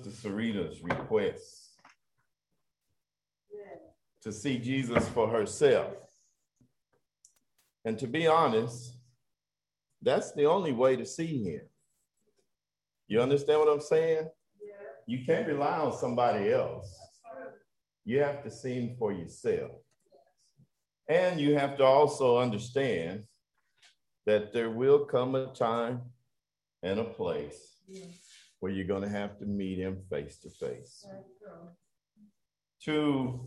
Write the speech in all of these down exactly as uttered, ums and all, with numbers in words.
Sister Sarita's request to see Jesus for herself. And to be honest, that's the only way to see him. You understand what I'm saying? You can't rely on somebody else. You have to see him for yourself. And you have to also understand that there will come a time and a place where you're going to have to meet him face to face. To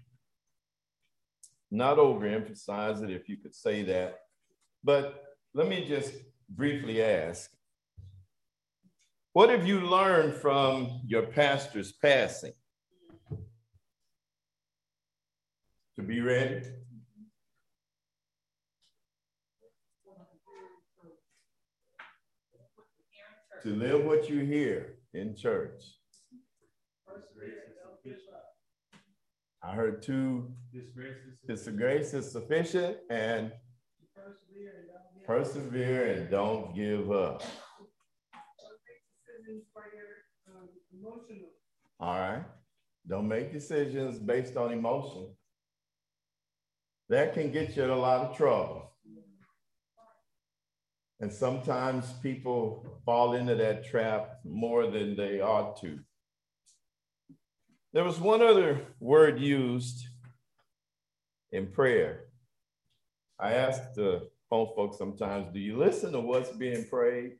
not overemphasize it, if you could say that, but let me just briefly ask, what have you learned from your pastor's passing? To be ready? To live what you hear in church. I heard two, His grace is sufficient, and persevere and don't give up. All right. Don't make decisions based on emotion. That can get you in a lot of trouble. And sometimes people fall into that trap more than they ought to. There was one other word used in prayer. I asked the home folks sometimes, do you listen to what's being prayed?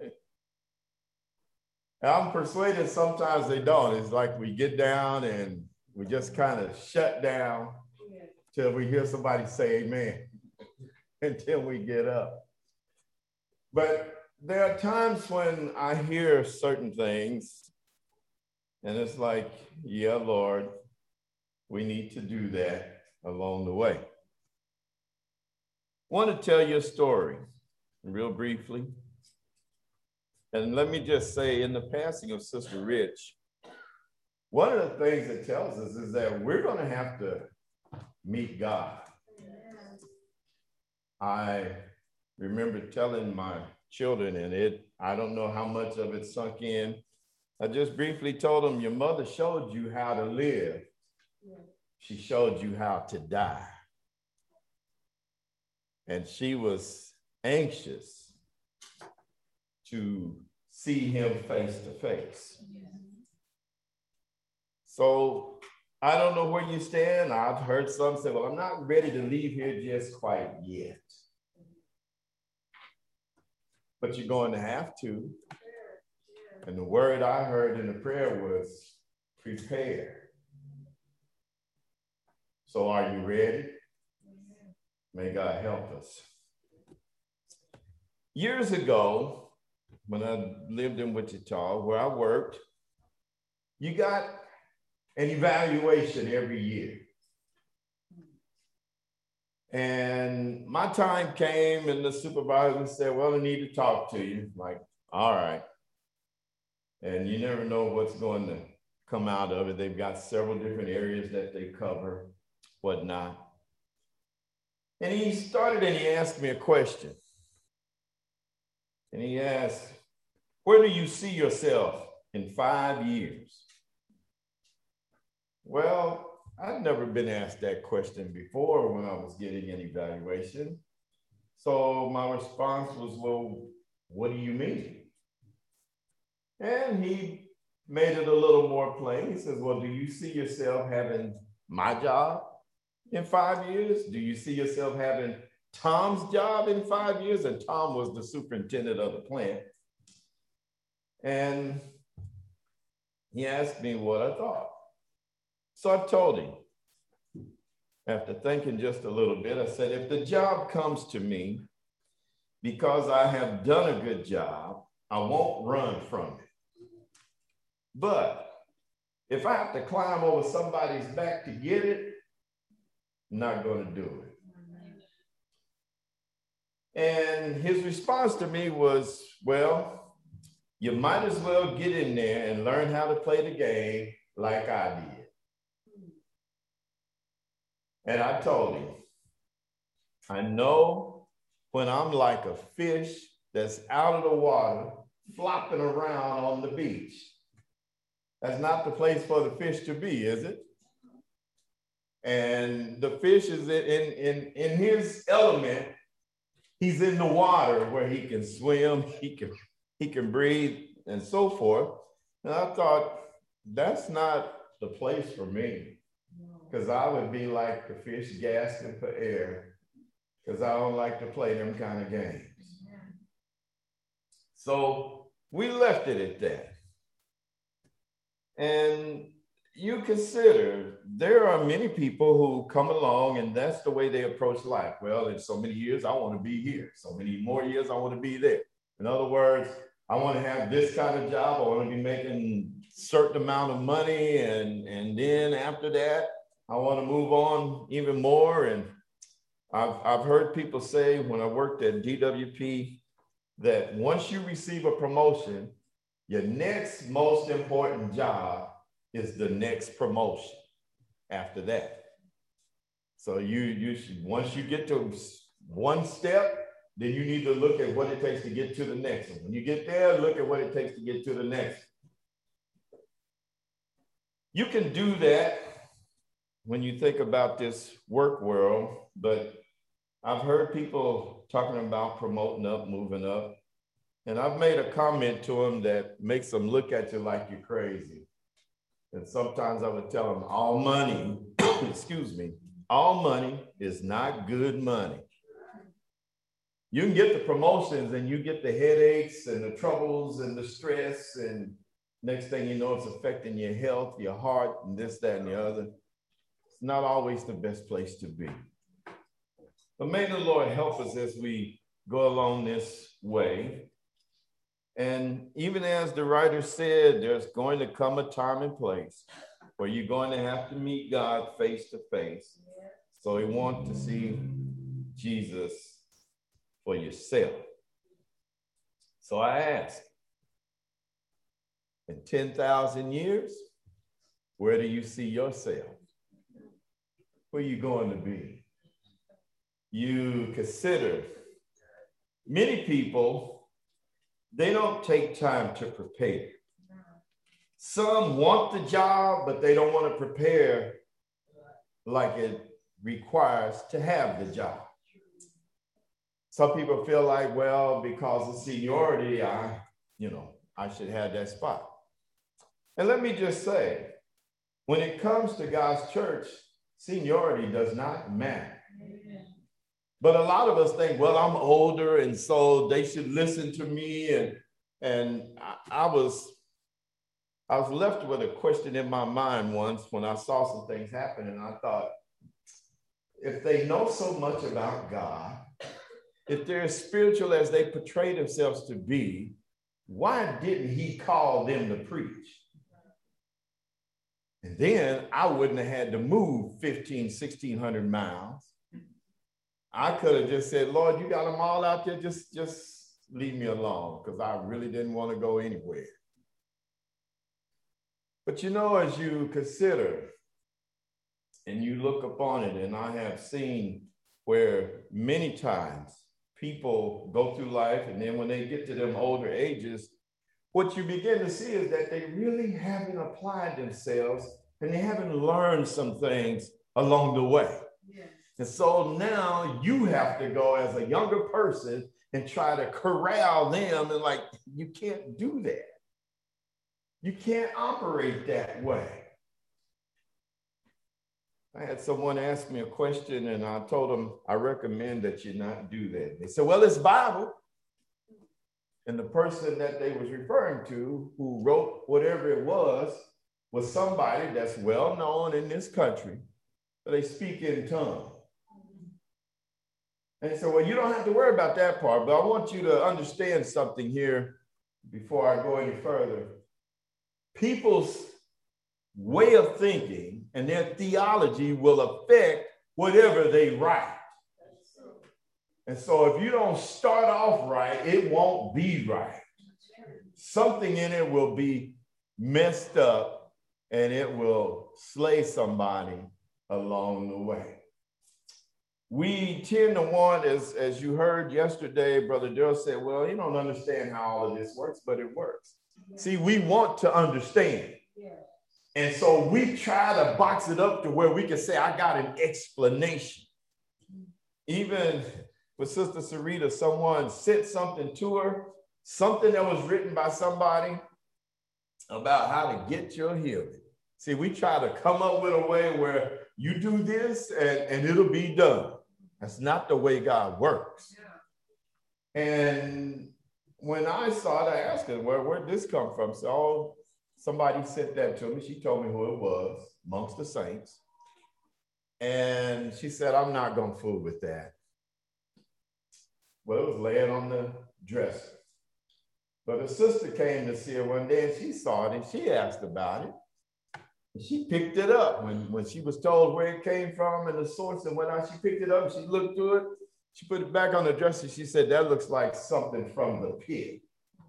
I'm persuaded sometimes they don't. It's like we get down and we just kind of shut down till we hear somebody say amen, until we get up. But there are times when I hear certain things and it's like, yeah, Lord, we need to do that along the way. I want to tell you a story real briefly. And let me just say, in the passing of Sister Rich, one of the things it tells us is that we're going to have to meet God. I remember telling my children, and it, I don't know how much of it sunk in. I just briefly told them, your mother showed you how to live. She showed you how to die. And she was anxious to see him face to face. So I don't know where you stand. I've heard some say, well, I'm not ready to leave here just quite yet. But you're going to have to. And the word I heard in the prayer was prepare. So are you ready? May God help us. Years ago, when I lived in Wichita, where I worked, you got an evaluation every year. And my time came and the supervisor said, well, I need to talk to you. I'm like, all right. And you never know what's going to come out of it. They've got several different areas that they cover, whatnot. And he started and he asked me a question. And he asked, where do you see yourself in five years? Well, I'd never been asked that question before when I was getting an evaluation. So my response was, well, what do you mean? And he made it a little more plain. He says, well, do you see yourself having my job in five years? Do you see yourself having Tom's job in five years? And Tom was the superintendent of the plant. And he asked me what I thought. So I told him, after thinking just a little bit, I said, if the job comes to me because I have done a good job, I won't run from it. But if I have to climb over somebody's back to get it, I'm not going to do it. And his response to me was, well, you might as well get in there and learn how to play the game like I did. And I told him, I know when I'm like a fish that's out of the water, flopping around on the beach. That's not the place for the fish to be, is it? And the fish is in, in, in his element. He's in the water where he can swim, he can, he can breathe, and so forth. And I thought, that's not the place for me, because I would be like the fish gasping for air, because I don't like to play them kind of games. So we left it at that. And you consider there are many people who come along and that's the way they approach life. Well, in so many years, I want to be here. So many more years, I want to be there. In other words, I want to have this kind of job. I want to be making a certain amount of money. And, and then after that, I want to move on even more. And I've, I've heard people say when I worked at D W P that once you receive a promotion, your next most important job is the next promotion after that. So you, you should, once you get to one step, then you need to look at what it takes to get to the next one. When you get there, look at what it takes to get to the next. You can do that when you think about this work world, but I've heard people talking about promoting up, moving up, and I've made a comment to them that makes them look at you like you're crazy. And sometimes I would tell them, all money, excuse me, all money is not good money. You can get the promotions and you get the headaches and the troubles and the stress, and next thing you know, it's affecting your health, your heart, and this, that, and the other. It's not always the best place to be. But may the Lord help us as we go along this way. And even as the writer said, there's going to come a time and place where you're going to have to meet God face to face. So you want to see Jesus for yourself. So I ask, in ten thousand years, where do you see yourself? Where are you going to be? You consider, many people, they don't take time to prepare. Some want the job, but they don't want to prepare like it requires to have the job. Some people feel like, well, because of seniority, I, you know, I should have that spot. And let me just say, when it comes to God's church, seniority does not matter. But a lot of us think, well, I'm older, and so they should listen to me. And, and I, I was I was left with a question in my mind once when I saw some things happen, and I thought, if they know so much about God, if they're as spiritual as they portray themselves to be, why didn't he call them to preach? And then I wouldn't have had to move fifteen, sixteen hundred miles. I could have just said, Lord, you got them all out there, just, just leave me alone, because I really didn't want to go anywhere. But you know, as you consider and you look upon it, and I have seen where many times people go through life, and then when they get to them older ages, what you begin to see is that they really haven't applied themselves, and they haven't learned some things along the way. Yeah. And so now you have to go as a younger person and try to corral them, and like, you can't do that. You can't operate that way. I had someone ask me a question, and I told them, I recommend that you not do that. They said, well, it's Bible. And the person that they was referring to, who wrote whatever it was, was somebody that's well known in this country. So they speak in tongues. And they said, well, you don't have to worry about that part, but I want you to understand something here before I go any further. People's way of thinking and their theology will affect whatever they write. And so if you don't start off right, it won't be right. Something in it will be messed up, and it will slay somebody along the way. We tend to want, as, as you heard yesterday, Brother Darrell said, well, you don't understand how all of this works, but it works. See, we want to understand. And so we try to box it up to where we can say, I got an explanation. Even with Sister Sarita, someone sent something to her, something that was written by somebody about how to get your healing. See, we try to come up with a way where you do this and, and it'll be done. That's not the way God works. Yeah. And when I saw it, I asked her, where, where'd this come from? So oh, somebody sent that to me. She told me who it was, amongst the saints. And she said, I'm not going to fool with that. Well, it was laying on the dresser. But a sister came to see her one day and she saw it and she asked about it. And she picked it up when, when she was told where it came from and the source and whatnot. She picked it up and she looked through it. She put it back on the dresser. She said, that looks like something from the pit.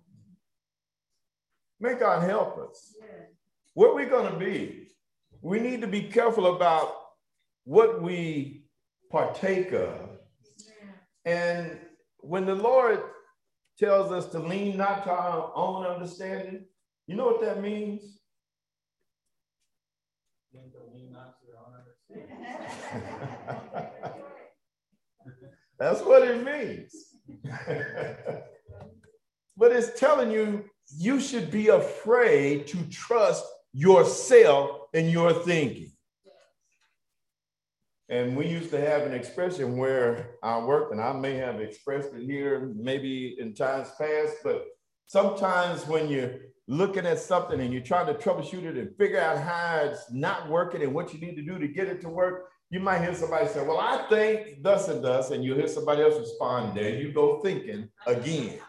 May God help us. What are we going to be? We need to be careful about what we partake of. And when the Lord tells us to lean not to our own understanding, you know what that means? Lean not to your own understanding. That's what it means. But it's telling you, you should be afraid to trust yourself in your thinking. And we used to have an expression where I worked, and I may have expressed it here maybe in times past, but sometimes when you're looking at something and you're trying to troubleshoot it and figure out how it's not working and what you need to do to get it to work, you might hear somebody say, well, I think thus and thus, and you hear somebody else respond there, you go thinking again.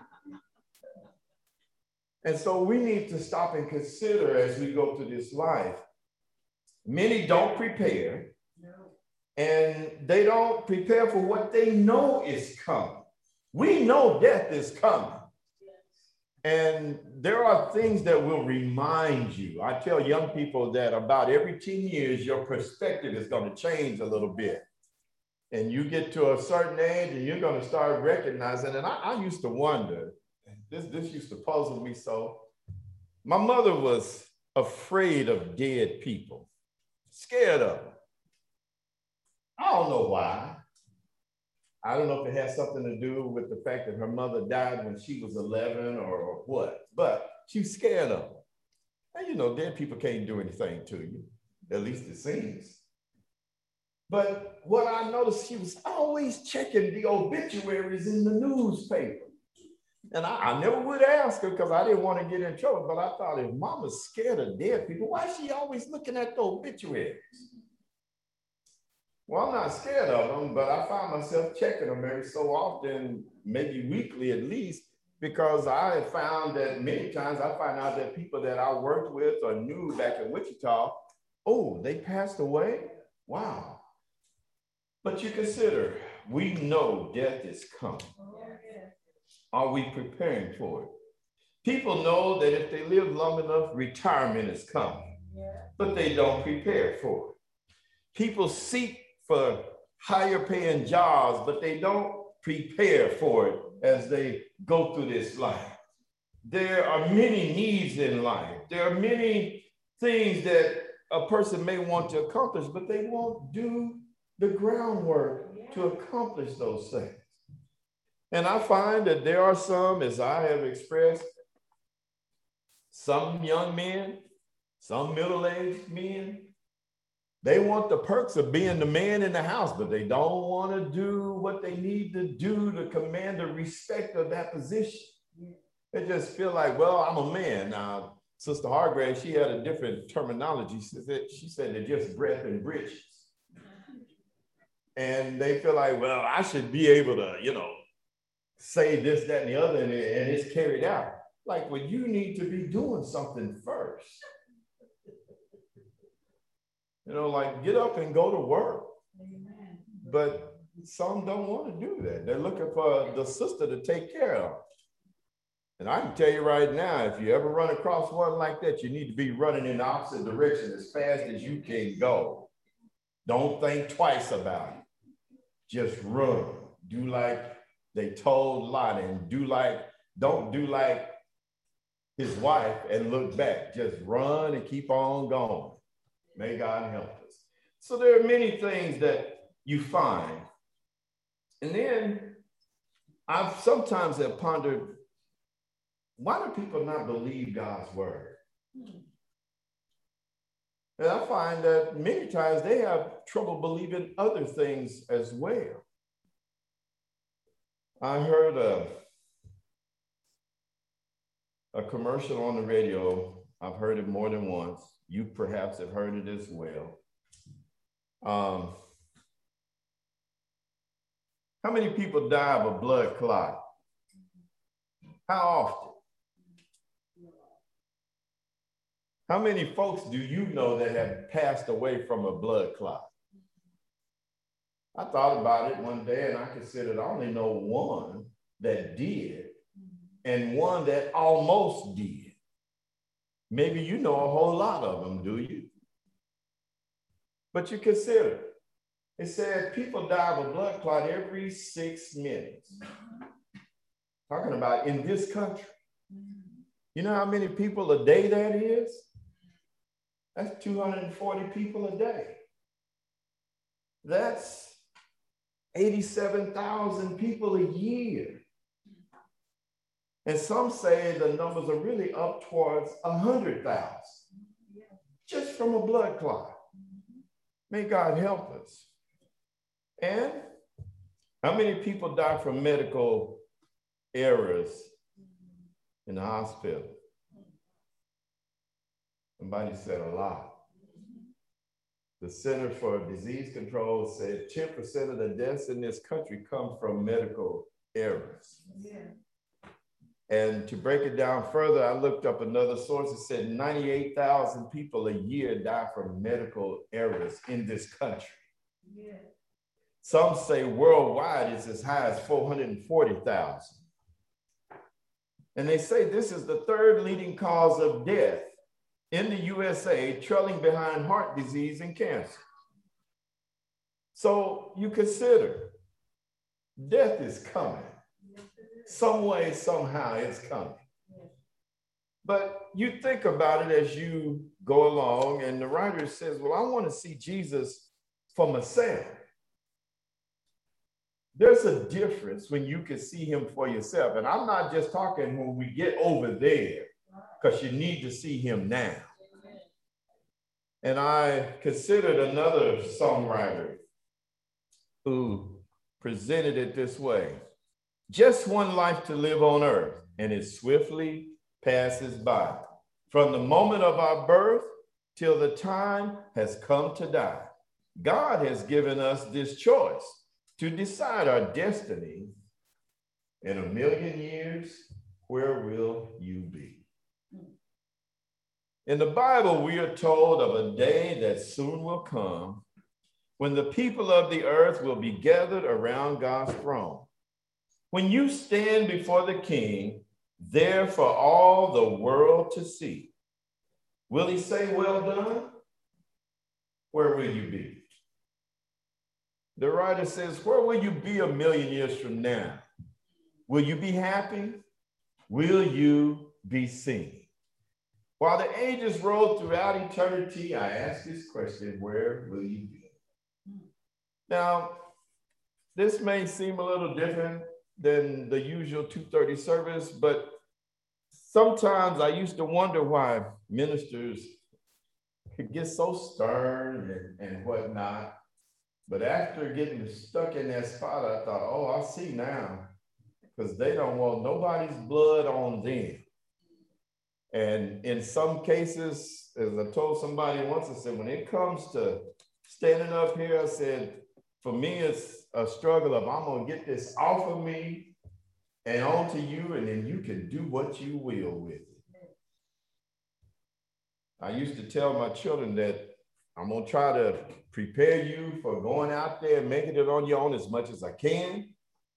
And so we need to stop and consider as we go through this life. Many don't prepare. And they don't prepare for what they know is coming. We know death is coming. And there are things that will remind you. I tell young people that about every ten years, your perspective is going to change a little bit. And you get to a certain age and you're going to start recognizing, and I, I used to wonder, this, this used to puzzle me so. My mother was afraid of dead people, scared of them. I don't know why. I don't know if it has something to do with the fact that her mother died when she was eleven or what, but she's scared of them. And you know, dead people can't do anything to you, at least it seems. But what I noticed, she was always checking the obituaries in the newspaper. And I, I never would ask her because I didn't want to get in trouble, but I thought if mama's scared of dead people, why is she always looking at the obituaries? Well, I'm not scared of them, but I find myself checking them every so often, maybe weekly at least, because I have found that many times I find out that people that I worked with or knew back in Wichita, oh, they passed away? Wow. But you consider, we know death is coming. Are we preparing for it? People know that if they live long enough, retirement is coming, but they don't prepare for it. People seek for higher paying jobs, but they don't prepare for it as they go through this life. There are many needs in life. There are many things that a person may want to accomplish, but they won't do the groundwork to accomplish those things. And I find that there are some, as I have expressed, some young men, some middle-aged men, they want the perks of being the man in the house, but they don't want to do what they need to do to command the respect of that position. They just feel like, well, I'm a man. Now, Sister Hargrave, she had a different terminology. She said, she said they're just breath and britches. And they feel like, well, I should be able to, you know, say this, that, and the other, and, it, and it's carried out. Like, well, you need to be doing something first. You know, like get up and go to work. Amen. But some don't want to do that. They're looking for the sister to take care of. And I can tell you right now, if you ever run across one like that, you need to be running in the opposite direction as fast as you can go. Don't think twice about it. Just run. Do like they told Lot, and do like, don't do like his wife and look back, just run and keep on going. May God help us. So there are many things that you find. And then I've sometimes have pondered, why do people not believe God's word? And I find that many times they have trouble believing other things as well. I heard a, a commercial on the radio. I've heard it more than once. You perhaps have heard it as well. Um, how many people die of a blood clot? How often? How many folks do you know that have passed away from a blood clot? I thought about it one day and I considered I only know one that did and one that almost did. Maybe you know a whole lot of them, do you? But you consider, it said people die of a blood clot every six minutes. Talking about in this country. You know how many people a day that is? That's two hundred forty people a day. That's eighty-seven thousand people a year. And some say the numbers are really up towards one hundred thousand just from a blood clot. May God help us. And how many people die from medical errors in the hospital? Somebody said a lot. The Center for Disease Control said ten percent of the deaths in this country come from medical errors. Yeah. And to break it down further, I looked up another source that said ninety-eight thousand people a year die from medical errors in this country. Yeah. Some say worldwide it's as high as four hundred forty thousand. And they say this is the third leading cause of death in the U S A, trailing behind heart disease and cancer. So you consider, death is coming. Some way, somehow it's coming. But you think about it as you go along, and the writer says, well, I want to see Jesus for myself. There's a difference when you can see him for yourself. And I'm not just talking when we get over there, because you need to see him now. And I considered another songwriter who presented it this way. Just one life to live on earth, and it swiftly passes by. From the moment of our birth till the time has come to die. God has given us this choice to decide our destiny. In a million years, where will you be? In the Bible, we are told of a day that soon will come when the people of the earth will be gathered around God's throne. When you stand before the King, there for all the world to see, will he say, well done? Where will you be? The writer says, where will you be a million years from now? Will you be happy? Will you be seen? While the ages roll throughout eternity, I ask this question, where will you be? Now, this may seem a little different than the usual two thirty service, but sometimes I used to wonder why ministers could get so stern and, and whatnot. But after getting stuck in that spot, I thought, oh, I see now, because they don't want nobody's blood on them. And in some cases, as I told somebody once, I said, when it comes to standing up here, I said, for me, it's a struggle of I'm going to get this off of me and onto you, and then you can do what you will with it. I used to tell my children that I'm going to try to prepare you for going out there and making it on your own as much as I can.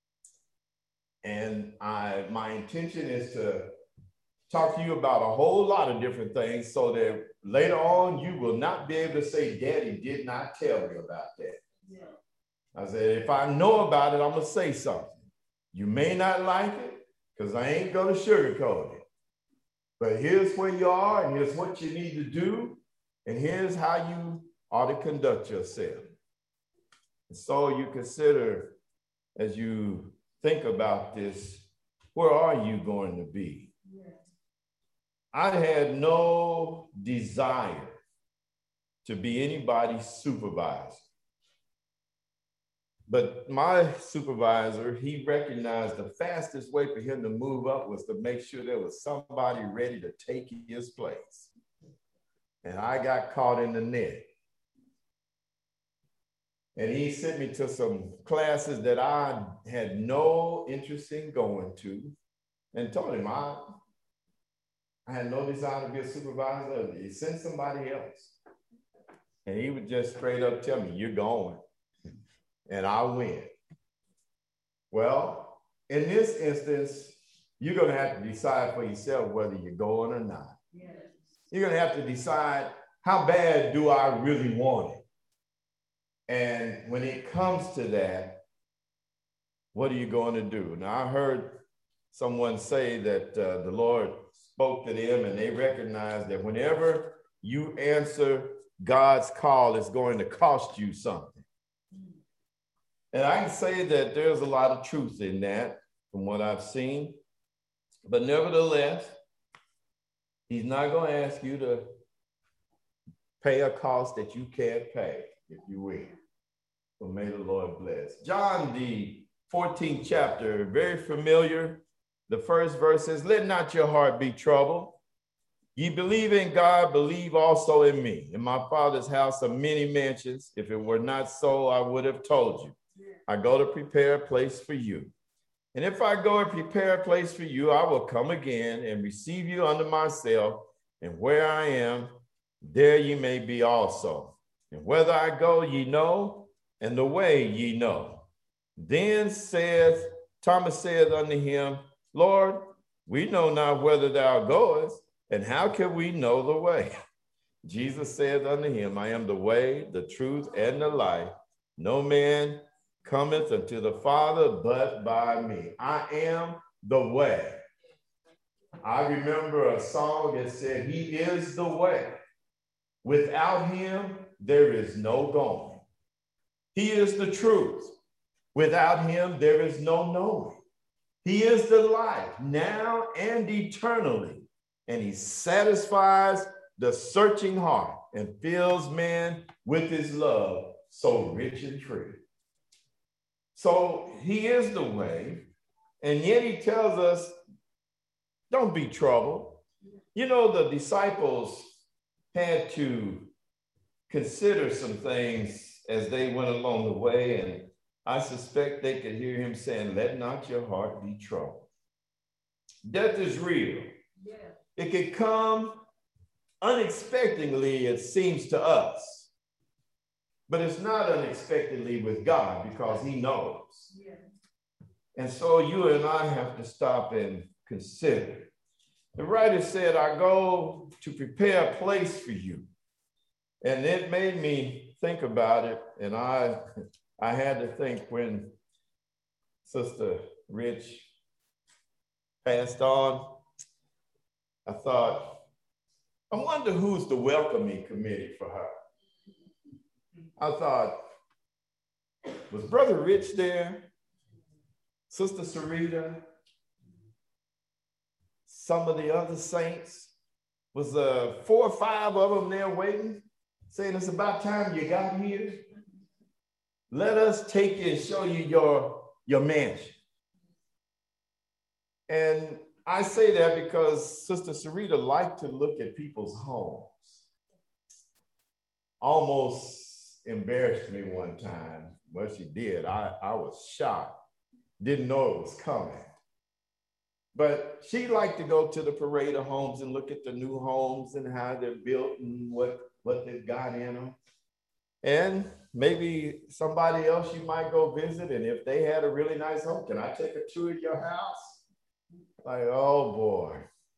And I, my intention is to talk to you about a whole lot of different things so that later on you will not be able to say, Daddy did not tell me about that. Yeah. I said, if I know about it, I'm going to say something. You may not like it because I ain't going to sugarcoat it. But here's where you are, and here's what you need to do, and here's how you ought to conduct yourself. And so you consider, as you think about this, where are you going to be? I had no desire to be anybody's supervisor. But my supervisor, he recognized the fastest way for him to move up was to make sure there was somebody ready to take his place. And I got caught in the net. And he sent me to some classes that I had no interest in going to, and told him I, I had no desire to be a supervisor. He sent somebody else. And he would just straight up tell me, you're going. And I went. Well, in this instance, you're going to have to decide for yourself whether you're going or not. Yes. You're going to have to decide, how bad do I really want it? And when it comes to that, what are you going to do? Now, I heard someone say that uh, the Lord spoke to them and they recognized that whenever you answer God's call, it's going to cost you something. And I can say that there's a lot of truth in that from what I've seen. But nevertheless, he's not going to ask you to pay a cost that you can't pay, if you will. So may the Lord bless. John, the fourteenth chapter, very familiar. The first verse says, let not your heart be troubled. Ye believe in God, believe also in me. In my Father's house are many mansions. If it were not so, I would have told you. I go to prepare a place for you. And if I go and prepare a place for you, I will come again and receive you unto myself. And where I am, there ye may be also. And whither I go, ye know, and the way ye know. Then saith, Thomas saith unto him, Lord, we know not whither thou goest, and how can we know the way? Jesus saith unto him, I am the way, the truth, and the life. No man cometh unto the Father but by me. I am the way. I remember a song that said, he is the way. Without him, there is no going. He is the truth. Without him, there is no knowing. He is the life, now and eternally. And he satisfies the searching heart and fills man with his love so rich and true. So he is the way, and yet he tells us, don't be troubled. You know, the disciples had to consider some things as they went along the way, and I suspect they could hear him saying, let not your heart be troubled. Death is real. Yeah. It could come unexpectedly, it seems to us. But it's not unexpectedly with God because he knows. Yeah. And so you and I have to stop and consider. The writer said, I go to prepare a place for you. And it made me think about it. And I, I had to think when Sister Rich passed on, I thought, I wonder who's the welcoming committee for her. I thought, was Brother Rich there? Sister Sarita? Some of the other saints? Was uh, four or five of them there waiting, saying it's about time you got here? Let us take you and show you your, your mansion. And I say that because Sister Sarita liked to look at people's homes. Almost embarrassed me one time. Well, she did. I, I was shocked. Didn't know it was coming. But she liked to go to the parade of homes and look at the new homes and how they're built and what, what they've got in them. And maybe somebody else you might go visit. And if they had a really nice home, can I take a tour of your house? Like, oh boy.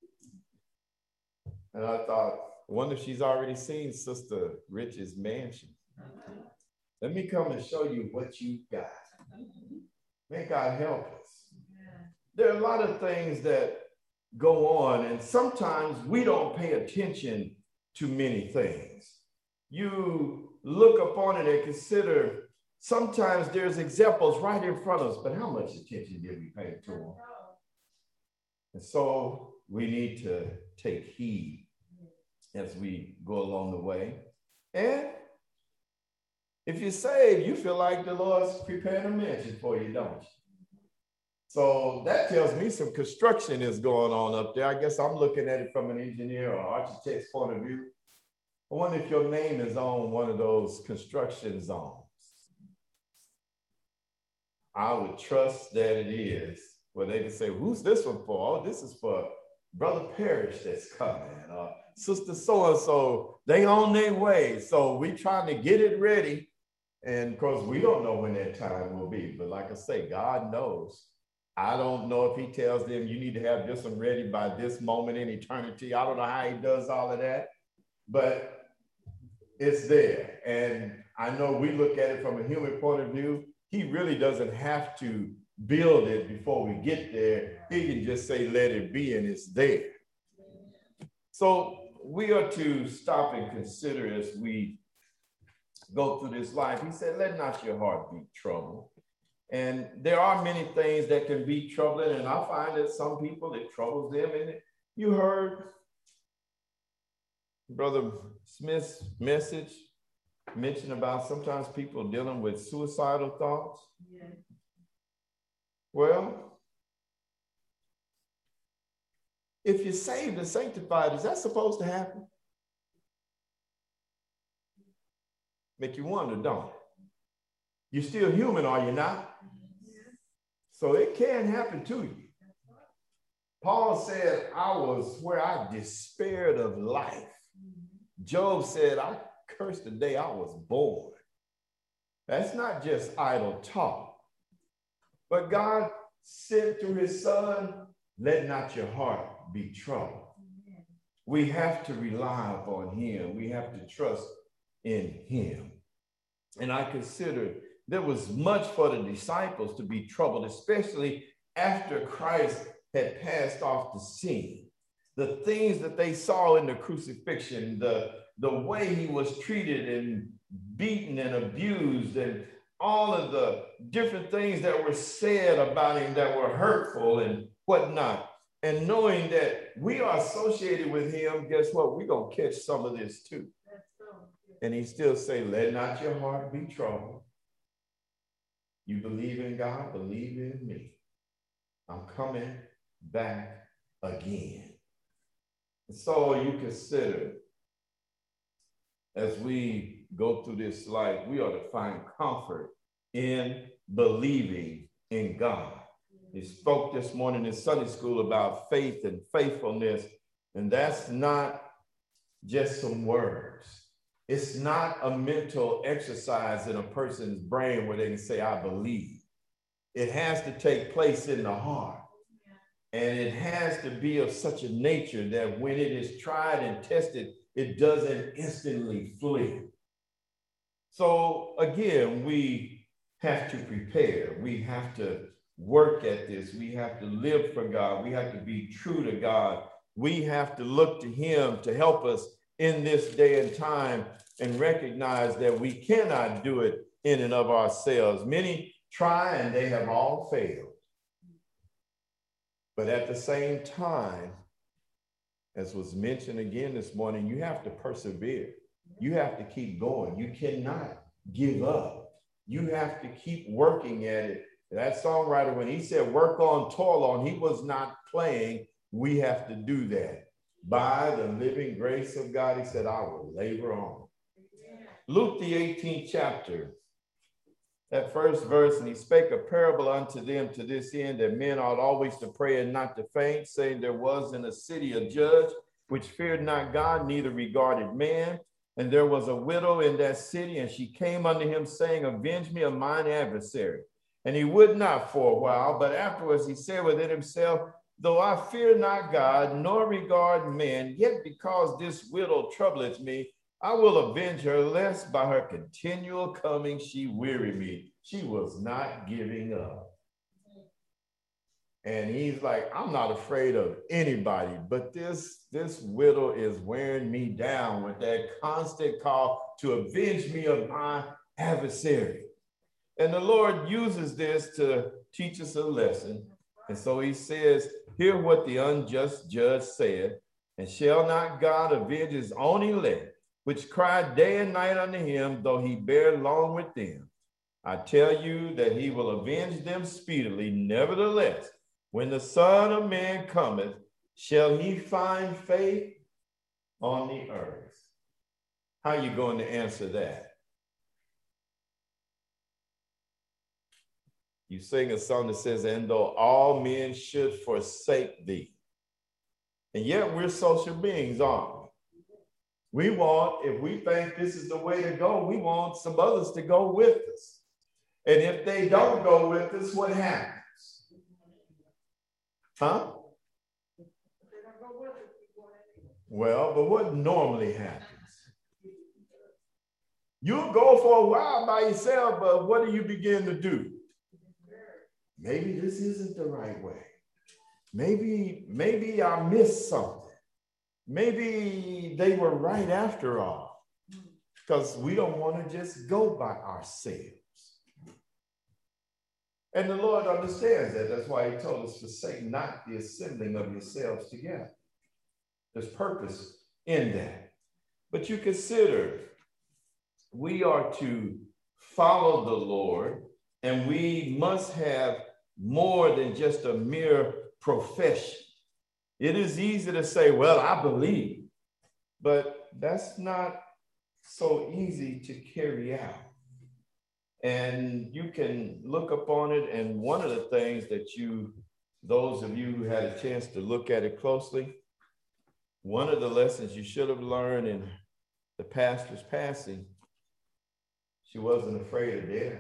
And I thought, I wonder if she's already seen Sister Rich's mansion. Let me come and show you what you got. May God help us. There are a lot of things that go on, and sometimes we don't pay attention to many things. You look upon it and consider, sometimes there's examples right in front of us, but how much attention did we pay to them? And so we need to take heed as we go along the way. And if you're saved, you feel like the Lord's preparing a mansion for you, don't you? So that tells me some construction is going on up there. I guess I'm looking at it from an engineer or architect's point of view. I wonder if your name is on one of those construction zones. I would trust that it is, where they can say, who's this one for? Oh, this is for Brother Parrish that's coming, or Sister so-and-so, they on their way. So we trying to get it ready. And of course, we don't know when that time will be. But like I say, God knows. I don't know if he tells them you need to have this one ready by this moment in eternity. I don't know how he does all of that, but it's there. And I know we look at it from a human point of view. He really doesn't have to build it before we get there. He can just say, let it be, and it's there. So we are to stop and consider as we go through this life. He said, let not your heart be troubled. And there are many things that can be troubling, and I find that some people, it troubles them. And you heard Brother Smith's message mention about sometimes people dealing with suicidal thoughts. Yeah. Well, if you're saved and sanctified, is that supposed to happen? Make you wonder, don't it? You're still human, are you not? So it can happen to you. Paul said, I was where I despaired of life. Job said, I cursed the day I was born. That's not just idle talk. But God said through his son, let not your heart be troubled. We have to rely upon him. We have to trust in him. And I consider there was much for the disciples to be troubled, especially after Christ had passed off the scene. The things that they saw in the crucifixion, the, the way he was treated and beaten and abused, and all of the different things that were said about him that were hurtful and whatnot. And knowing that we are associated with him, guess what? We're going to catch some of this too. And he still say, let not your heart be troubled. You believe in God, believe in me. I'm coming back again. And so you consider, as we go through this life, we ought to find comfort in believing in God. He spoke this morning in Sunday school about faith and faithfulness, and that's not just some words. It's not a mental exercise in a person's brain where they can say, I believe. It has to take place in the heart. And it has to be of such a nature that when it is tried and tested, it doesn't instantly flee. So again, we have to prepare. We have to work at this. We have to live for God. We have to be true to God. We have to look to him to help us in this day and time and recognize that we cannot do it in and of ourselves. Many try and they have all failed. But at the same time, as was mentioned again this morning, you have to persevere. You have to keep going. You cannot give up. You have to keep working at it. That songwriter, when he said work on, toil on, he was not playing. We have to do that. By the living grace of God, he said, I will labor on. Luke, the eighteenth chapter, that first verse, and he spake a parable unto them to this end, that men ought always to pray and not to faint, saying there was in a city a judge which feared not God, neither regarded man. And there was a widow in that city, and she came unto him, saying, avenge me of mine adversary. And he would not for a while, but afterwards he said within himself, though I fear not God, nor regard men, yet because this widow troubleth me, I will avenge her, lest by her continual coming she weary me. She was not giving up. And he's like, I'm not afraid of anybody, but this, this widow is wearing me down with that constant call to avenge me of my adversary. And the Lord uses this to teach us a lesson. And so he says, hear what the unjust judge said, and shall not God avenge his own elect, which cry day and night unto him, though he bear long with them? I tell you that he will avenge them speedily. Nevertheless, when the Son of Man cometh, shall he find faith on the earth? How are you going to answer that? You sing a song that says, and though all men should forsake thee. And yet we're social beings, aren't we? We want, if we think this is the way to go, we want some others to go with us. And if they don't go with us, what happens? Huh? Well, but what normally happens? You'll go for a while by yourself, but what do you begin to do? Maybe this isn't the right way. Maybe, maybe I missed something. Maybe they were right after all, because we don't want to just go by ourselves. And the Lord understands that. That's why he told us, forsake not the assembling of yourselves together. There's purpose in that. But you consider, we are to follow the Lord, and we must have more than just a mere profession. It is easy to say, well, I believe, but that's not so easy to carry out. And you can look upon it, and one of the things that you, those of you who had a chance to look at it closely, one of the lessons you should have learned in the pastor's passing, she wasn't afraid of death.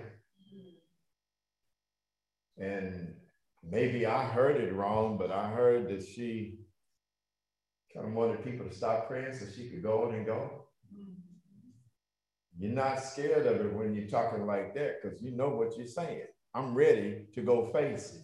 And maybe I heard it wrong, but I heard that she kind of wanted people to stop praying so she could go on and go. You're not scared of it when you're talking like that, because you know what you're saying. I'm ready to go face it.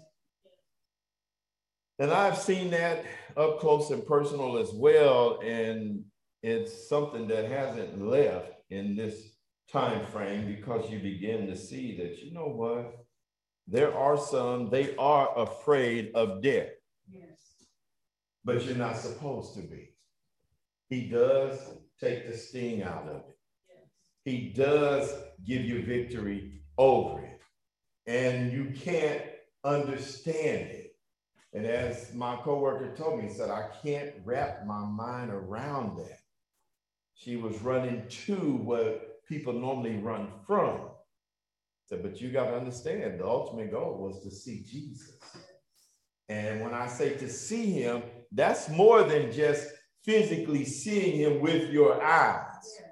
And I've seen that up close and personal as well. And it's something that hasn't left in this time frame, because you begin to see that, you know what? There are some, they are afraid of death. Yes. But you're not supposed to be. He does take the sting out of it. He does give you victory over it. And you can't understand it. And as my coworker told me, he said, I can't wrap my mind around that. She was running to what people normally run from. I said, but you got to understand, the ultimate goal was to see Jesus. And when I say to see him, that's more than just physically seeing him with your eyes.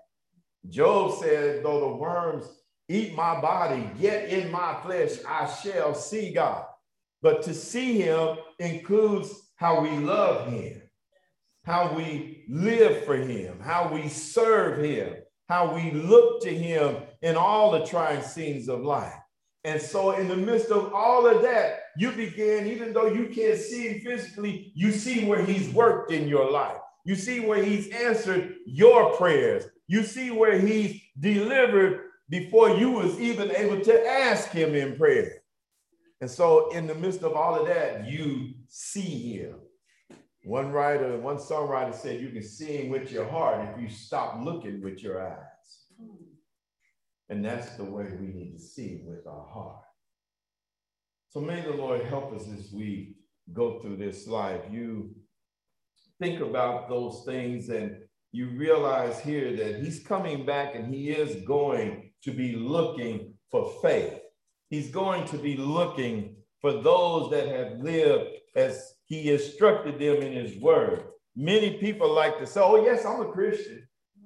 Job said, though the worms eat my body, yet in my flesh I shall see God. But to see him includes how we love him, how we live for him, how we serve him, how we look to him in all the trying scenes of life. And so in the midst of all of that, you begin, even though you can't see him physically, you see where he's worked in your life. You see where he's answered your prayers. You see where he's delivered before you was even able to ask him in prayer. And so in the midst of all of that, you see him. One writer, one songwriter said, you can see him with your heart if you stop looking with your eyes. And that's the way we need to see him, with our heart. So may the Lord help us as we go through this life. You think about those things, and you realize here that he's coming back, and he is going to be looking for faith. He's going to be looking for those that have lived as he instructed them in his word. Many people like to say, oh, yes, I'm a Christian.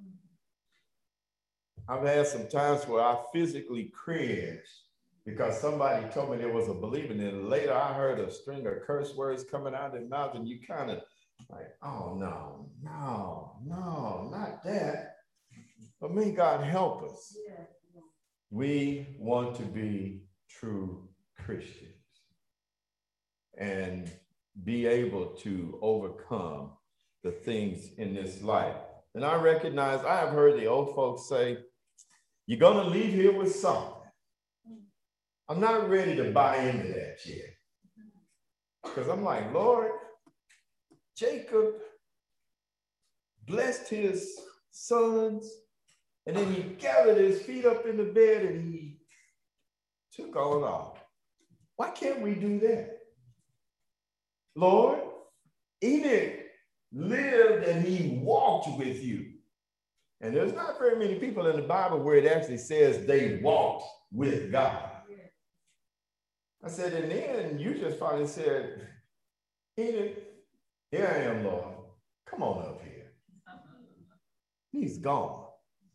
I've had some times where I physically cringed because somebody told me there was a believer, and then later I heard a string of curse words coming out of their mouth, and you kind of like, oh, no, no, no, not that. But may God help us. We want to be true Christians. and be able to overcome the things in this life. And I recognize, I have heard the old folks say, you're going to leave here with something. I'm not ready to buy into that yet. Because I'm like, Lord, Jacob blessed his sons, and then he gathered his feet up in the bed and he took on off. Why can't we do that? Lord, Enoch lived and he walked with you. And there's not very many people in the Bible where it actually says they walked with God. I said, and then you just finally said, Enoch, here I am, Lord. Come on up here. He's gone.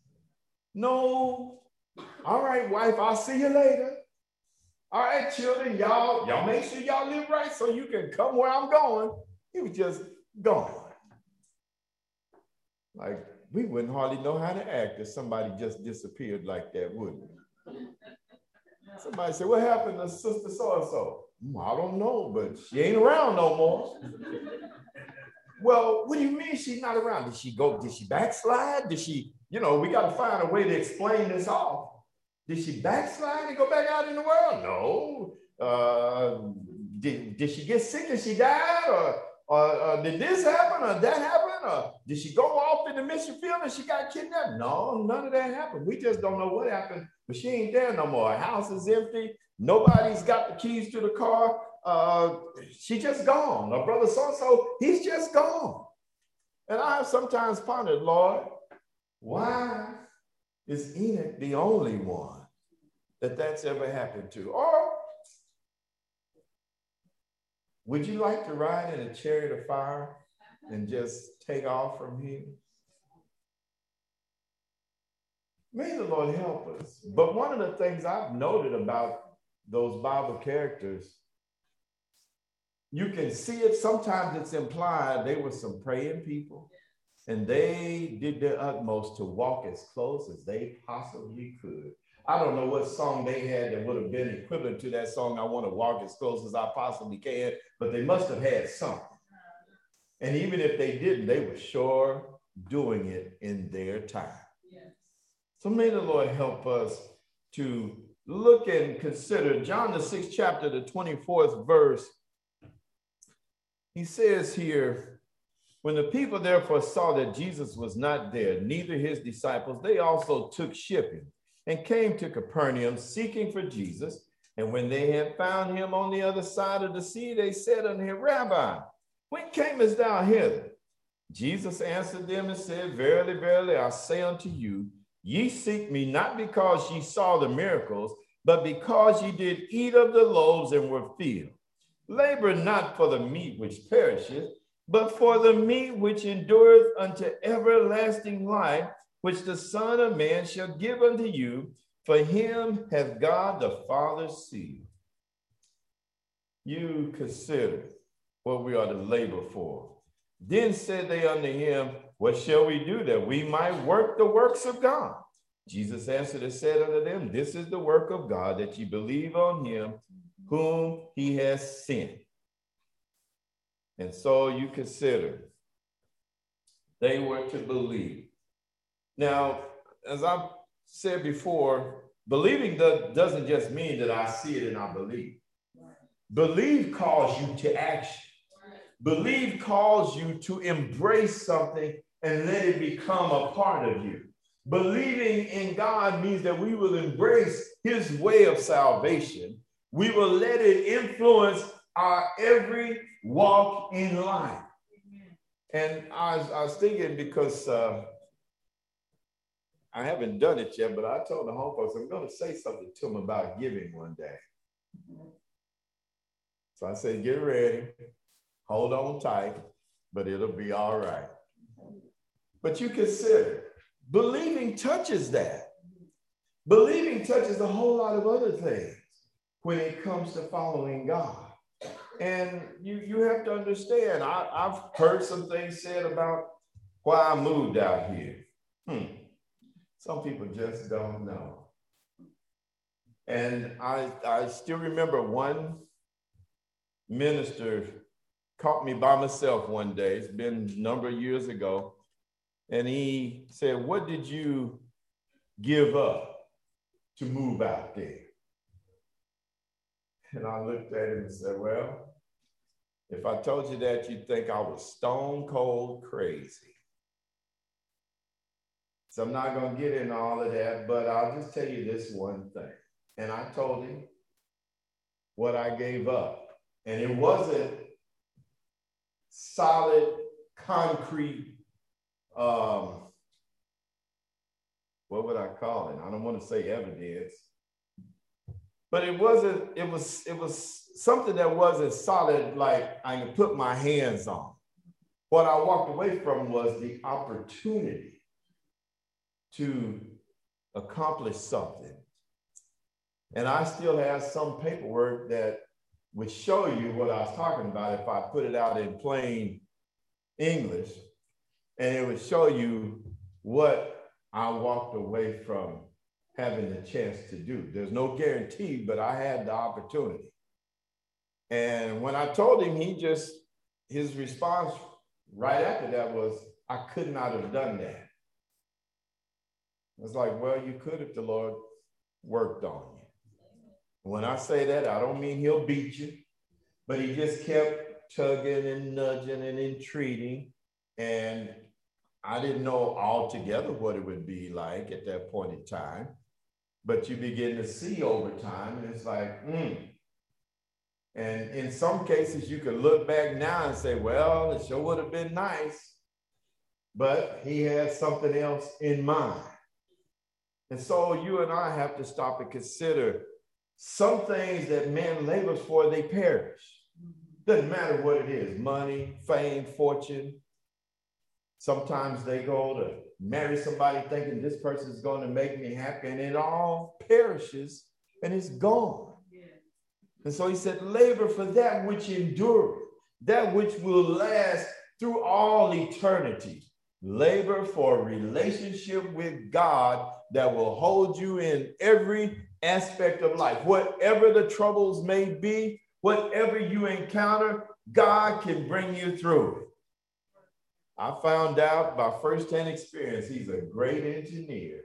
No. All right, wife, I'll see you later. All right, children, y'all, y'all make sure y'all live right so you can come where I'm going. He was just gone. Like, we wouldn't hardly know how to act if somebody just disappeared like that, would we? Somebody said, what happened to sister so-and-so? I don't know, but she ain't around no more. Well, what do you mean she's not around? Did she go, did she backslide? Did she, you know, we got to find a way to explain this off. Did she backslide and go back out in the world? No. Uh, did, did she get sick and she died? Or, or uh, did this happen or that happen? Or did she go off in the mission field and she got kidnapped? No, none of that happened. We just don't know what happened, but she ain't there no more. Her house is empty. Nobody's got the keys to the car. Uh, she just gone. Her brother so-and-so, he's just gone. And I have sometimes pondered, Lord, why is Enoch the only one that that's ever happened to? Or would you like to ride in a chariot of fire and just take off from here? May the Lord help us. But one of the things I've noted about those Bible characters, you can see it, sometimes it's implied they were some praying people and they did their utmost to walk as close as they possibly could. I don't know what song they had that would have been equivalent to that song, I want to walk as close as I possibly can, but they must have had something. And even if they didn't, they were sure doing it in their time. Yes. So may the Lord help us to look and consider John the sixth chapter, the twenty-fourth verse. He says here, when the people therefore saw that Jesus was not there, neither his disciples, they also took shipping and came to Capernaum seeking for Jesus. And when they had found him on the other side of the sea, they said unto him, Rabbi, when camest thou hither? Jesus answered them and said, Verily, verily, I say unto you, ye seek me not because ye saw the miracles, but because ye did eat of the loaves and were filled. Labor not for the meat which perisheth, but for the meat which endureth unto everlasting life, which the Son of Man shall give unto you. For him hath God the Father sealed. You consider what we are to labor for. Then said they unto him, what shall we do that we might work the works of God? Jesus answered and said unto them, this is the work of God, that ye believe on him whom he has sent. And so you consider they were to believe. Now, as I've said before, believing doesn't just mean that I see it and I believe. Believe calls you to action. Believe calls you to embrace something and let it become a part of you. Believing in God means that we will embrace his way of salvation. We will let it influence our every walk in life. And I was, I was thinking because uh, I haven't done it yet, but I told the home folks I'm going to say something to them about giving one day. So I said, get ready, hold on tight, but it'll be all right. But you consider, believing touches that. Believing touches a whole lot of other things when it comes to following God. And you, you have to understand, I, I've heard some things said about why I moved out here. Hmm. Some people just don't know. And I, I still remember one minister caught me by myself one day. It's been a number of years ago. And he said, what did you give up to move out there? And I looked at him and said, well, if I told you that, you'd think I was stone cold crazy. So I'm not going to get into all of that, but I'll just tell you this one thing. And I told him what I gave up. And it wasn't solid, concrete, um, what would I call it? I don't want to say evidence. But it wasn't, it was, it was something that wasn't solid, like I could put my hands on. What I walked away from was the opportunity to accomplish something. And I still have some paperwork that would show you what I was talking about if I put it out in plain English, and it would show you what I walked away from having the chance to do. There's no guarantee, but I had the opportunity. And when I told him, he just, his response right after that was, I could not have done that. I was like, well, you could if the Lord worked on you. When I say that, I don't mean he'll beat you, but he just kept tugging and nudging and entreating. And I didn't know altogether what it would be like at that point in time. But you begin to see over time, and it's like, hmm. And in some cases, you can look back now and say, well, it sure would have been nice, but he had something else in mind. And so you and I have to stop and consider some things that man labors for, they perish. Doesn't matter what it is, money, fame, fortune. Sometimes they go to marry somebody thinking this person is going to make me happy, and it all perishes and it's gone. Yeah. And so he said, labor for that which endureth, that which will last through all eternity. Labor for a relationship with God that will hold you in every aspect of life. Whatever the troubles may be, whatever you encounter, God can bring you through it. I found out by firsthand experience, he's a great engineer.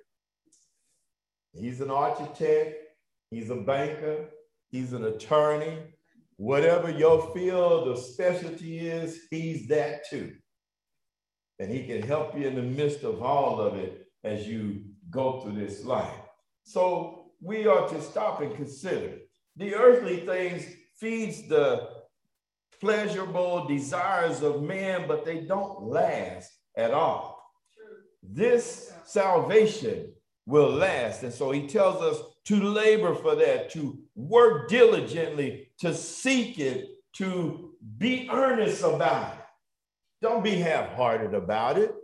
He's an architect. He's a banker. He's an attorney. Whatever your field of specialty is, he's that too. And he can help you in the midst of all of it as you go through this life. So we are to stop and consider the earthly things feeds the pleasurable desires of man, but they don't last at all. This salvation will last. And so he tells us to labor for that, to work diligently, to seek it, to be earnest about it. Don't be half-hearted about it.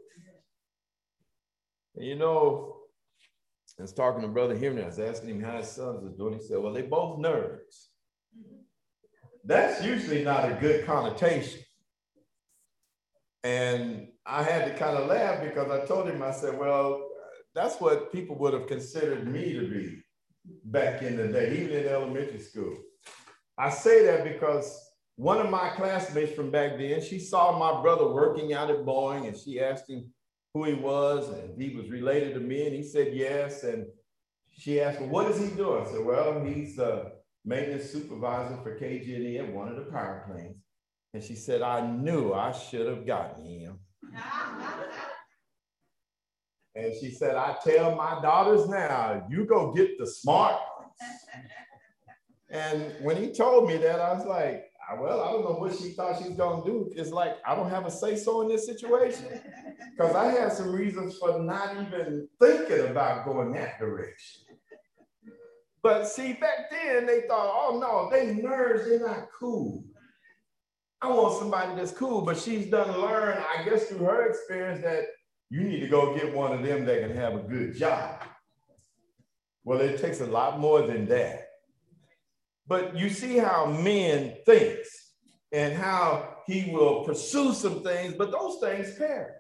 And you know, I was talking to Brother Henry, I was asking him how his sons are doing. He said, well, they both nerds. That's usually not a good connotation. And I had to kind of laugh because I told him, I said, well, that's what people would have considered me to be back in the day, even in elementary school. I say that because one of my classmates from back then, she saw my brother working out at Boeing, and she asked him who he was, and he was related to me, and he said yes. And she asked, well, what is he doing? I said, well, he's a maintenance supervisor for K G and E at one of the power plants. And she said, I knew I should have gotten him. And she said, I tell my daughters now, you go get the smart ones. And when he told me that, I was like, well, I don't know what she thought she was going to do. It's like, I don't have a say-so in this situation. Because I had some reasons for not even thinking about going that direction. But see, back then they thought, oh no, they nerds, they're not cool. I want somebody that's cool, but she's done learn, I guess through her experience, that you need to go get one of them that can have a good job. Well, it takes a lot more than that. But you see how men thinks and how he will pursue some things, but those things perish.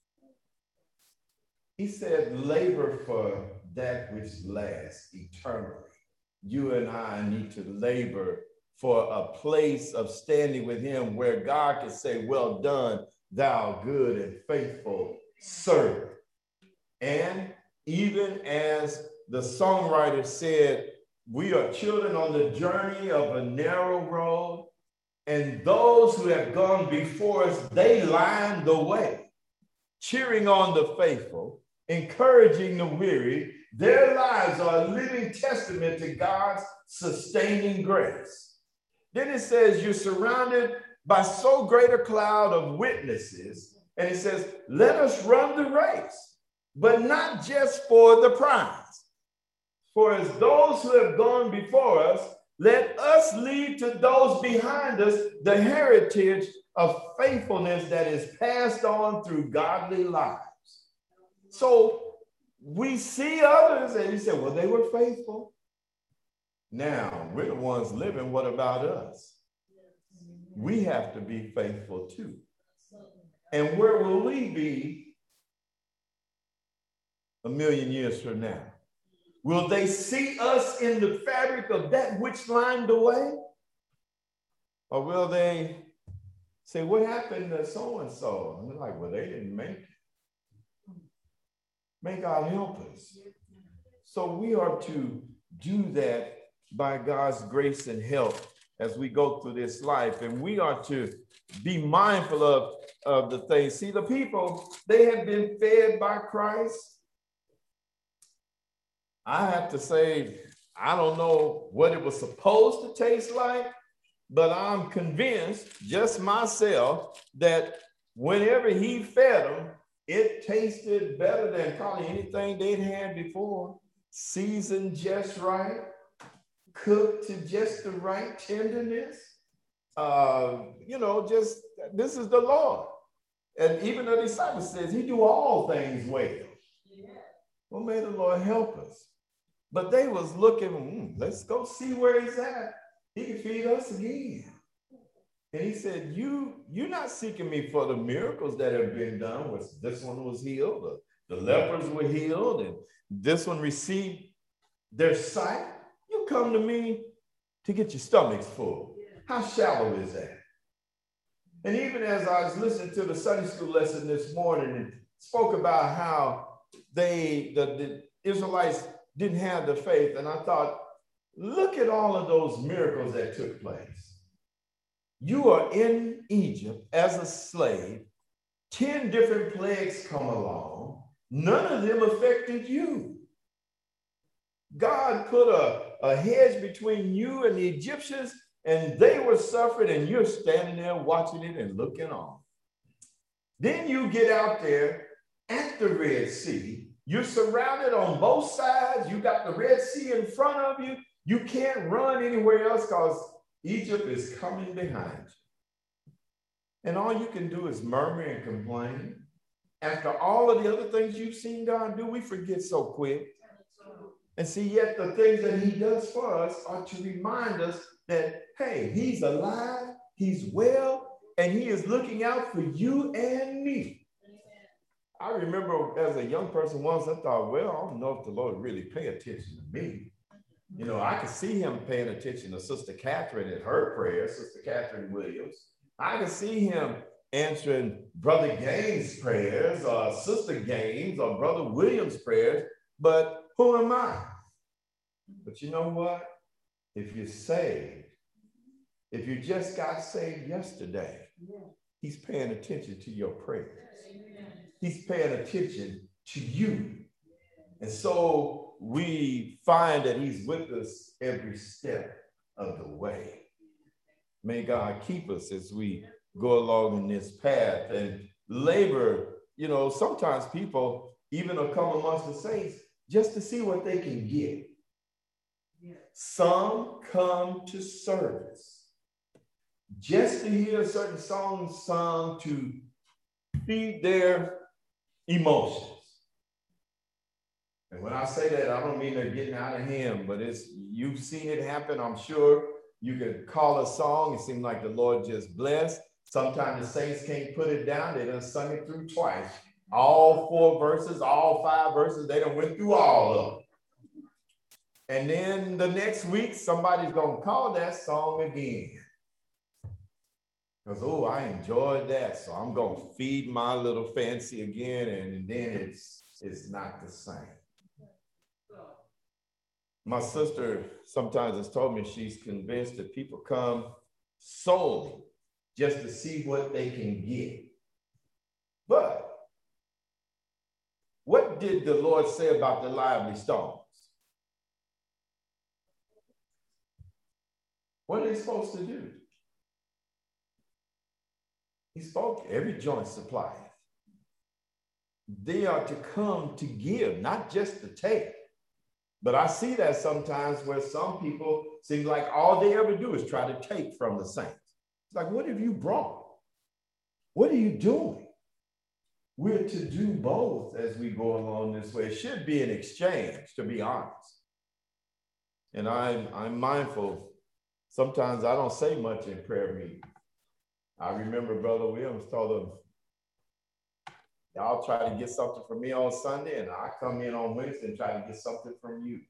He said, labor for that which lasts eternally. You and I need to labor for a place of standing with him where God can say, well done, thou good and faithful servant. And even as the songwriter said, we are children on the journey of a narrow road, and those who have gone before us, they line the way, cheering on the faithful, encouraging the weary. Their lives are a living testament to God's sustaining grace. Then it says you're surrounded by so great a cloud of witnesses, and it says, let us run the race, but not just for the prize. For as those who have gone before us, let us leave to those behind us the heritage of faithfulness that is passed on through godly lives. So we see others and you say, well, they were faithful. Now we're the ones living. What about us? We have to be faithful too. And where will we be a million years from now? Will they see us in the fabric of that which lined the way? Or will they say, what happened to so-and-so? And they're like, well, they didn't make it. May God help us. So we are to do that by God's grace and help as we go through this life. And we are to be mindful of, of the things. See, the people, they have been fed by Christ. I have to say, I don't know what it was supposed to taste like, but I'm convinced, just myself, that whenever he fed them, it tasted better than probably anything they'd had before. Seasoned just right, cooked to just the right tenderness. Uh, you know, just, this is the Lord. And even the disciples says, he do all things well. Well, may the Lord help us. But they was looking, mm, let's go see where he's at. He can feed us again. And he said, you, you're not seeking me for the miracles that have been done. Was this one was healed, the, the lepers were healed, and this one received their sight. You come to me to get your stomachs full. How shallow is that? And even as I was listening to the Sunday school lesson this morning and spoke about how they, the, the Israelites didn't have the faith, and I thought, look at all of those miracles that took place. You are in Egypt as a slave. ten different plagues come along. None of them affected you. God put a, a hedge between you and the Egyptians, and they were suffering, and you're standing there watching it and looking on. Then you get out there at the Red Sea. You're surrounded on both sides. You got the Red Sea in front of you. You can't run anywhere else because Egypt is coming behind you. And all you can do is murmur and complain. After all of the other things you've seen God do, we forget so quick. And see, yet the things that he does for us are to remind us that, hey, he's alive, he's well, and he is looking out for you and me. I remember as a young person once, I thought, well, I don't know if the Lord really pay attention to me. You know, I could see him paying attention to Sister Catherine and her prayers, Sister Catherine Williams. I could see him answering Brother Gaines' prayers or Sister Gaines or Brother Williams' prayers, but who am I? But you know what? If you're saved, if you just got saved yesterday, he's paying attention to your prayers. He's paying attention to you. And so we find that he's with us every step of the way. May God keep us as we go along in this path and labor. You know, sometimes people even will come amongst the saints just to see what they can get. Some come to service just to hear a certain song sung to feed their emotions. And when I say that, I don't mean they're getting out of hand, but it's, you've seen it happen, I'm sure. You can call a song, it seems like the Lord just blessed. Sometimes the saints can't put it down, they done sung it through twice. All four verses, all five verses, they done went through all of them. And then the next week, somebody's going to call that song again. Because, oh, I enjoyed that, so I'm going to feed my little fancy again, and then it's, it's not the same. My sister sometimes has told me she's convinced that people come solely just to see what they can get. But what did the Lord say about the lively stones? What are they supposed to do? He spoke, every joint supplieth. They are to come to give, not just to take. But I see that sometimes where some people seem like all they ever do is try to take from the saints. It's like, what have you brought? What are you doing? We're to do both as we go along this way. It should be an exchange, to be honest. And I'm, I'm mindful, sometimes I don't say much in prayer meeting. I remember Brother Williams told them, y'all try to get something from me on Sunday, and I come in on Wednesday and try to get something from you.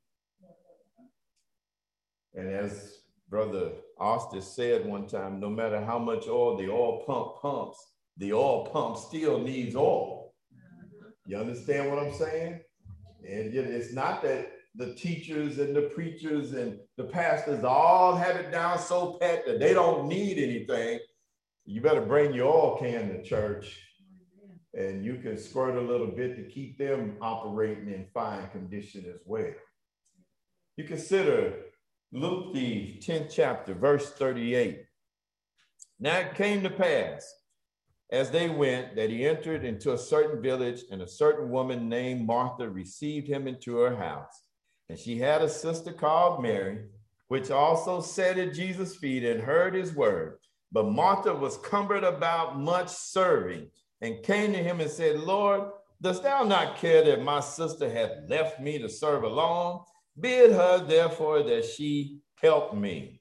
And as Brother Austin said one time, no matter how much oil the oil pump pumps, the oil pump still needs oil. You understand what I'm saying? And it's not that the teachers and the preachers and the pastors all have it down so pat that they don't need anything. You better bring your oil can to church, and you can squirt a little bit to keep them operating in fine condition as well. You consider Luke, the tenth chapter, verse thirty-eight. Now it came to pass, as they went, that he entered into a certain village, and a certain woman named Martha received him into her house. And she had a sister called Mary, which also sat at Jesus' feet and heard his word. But Martha was cumbered about much serving, and came to him and said, Lord, dost thou not care that my sister hath left me to serve alone? Bid her, therefore, that she help me.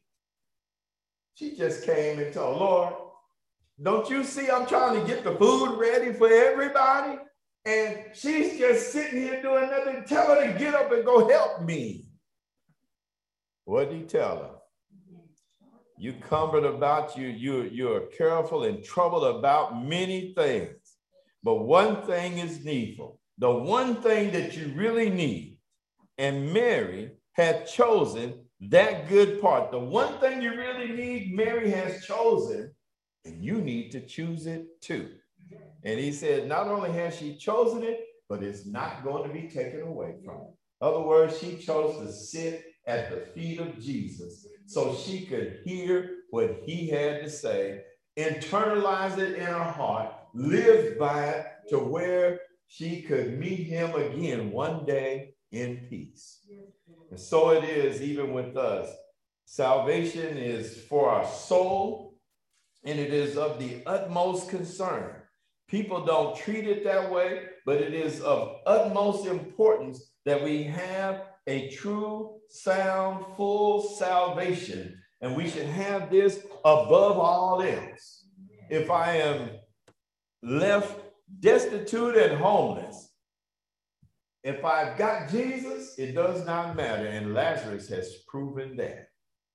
She just came and told, Lord, don't you see I'm trying to get the food ready for everybody? And she's just sitting here doing nothing. Tell her to get up and go help me. What did he tell her? You cumbered about you, you, you're careful and troubled about many things. But one thing is needful, the one thing that you really need. And Mary had chosen that good part. The one thing you really need, Mary has chosen, and you need to choose it too. And he said, not only has she chosen it, but it's not going to be taken away from her. In other words, she chose to sit at the feet of Jesus so she could hear what he had to say, internalize it in her heart, live by it to where she could meet him again one day in peace. And so it is even with us. Salvation is for our soul, and it is of the utmost concern. People don't treat it that way, but it is of utmost importance that we have a true, sound, full salvation. And we should have this above all else. If I am left destitute and homeless, if I've got Jesus, it does not matter. And Lazarus has proven that.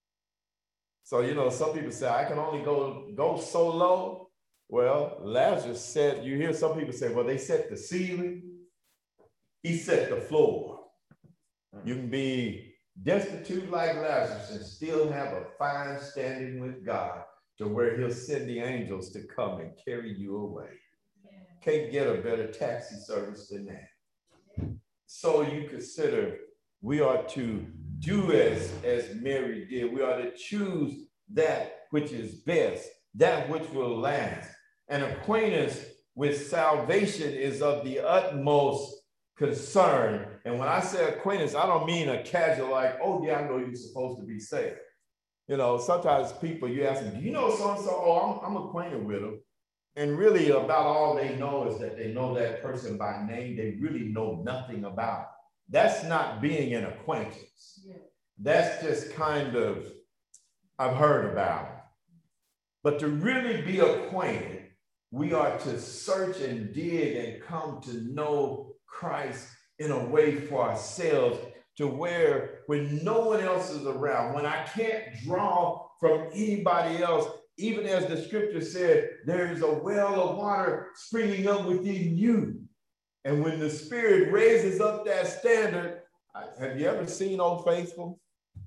So, you know, some people say, I can only go, go so low. Well, Lazarus said, you hear some people say, well, they set the ceiling. He set the floor. You can be destitute like Lazarus and still have a fine standing with God to where he'll send the angels to come and carry you away. Can't get a better taxi service than that. So you consider we are to do as, as Mary did. We are to choose that which is best, that which will last. An acquaintance with salvation is of the utmost concern. And when I say acquaintance, I don't mean a casual like, oh yeah, I know you're supposed to be saved. You know, sometimes people, you ask them, do you know so-and-so? Oh, I'm, I'm acquainted with them. And really about all they know is that they know that person by name. They really know nothing about it. That's not being an acquaintance. Yeah. That's just kind of, I've heard about it. But to really be acquainted, we are to search and dig and come to know Christ in a way for ourselves to where when no one else is around, when I can't draw from anybody else, even as the scripture said, there is a well of water springing up within you. And when the Spirit raises up that standard, have you ever seen Old Faithful?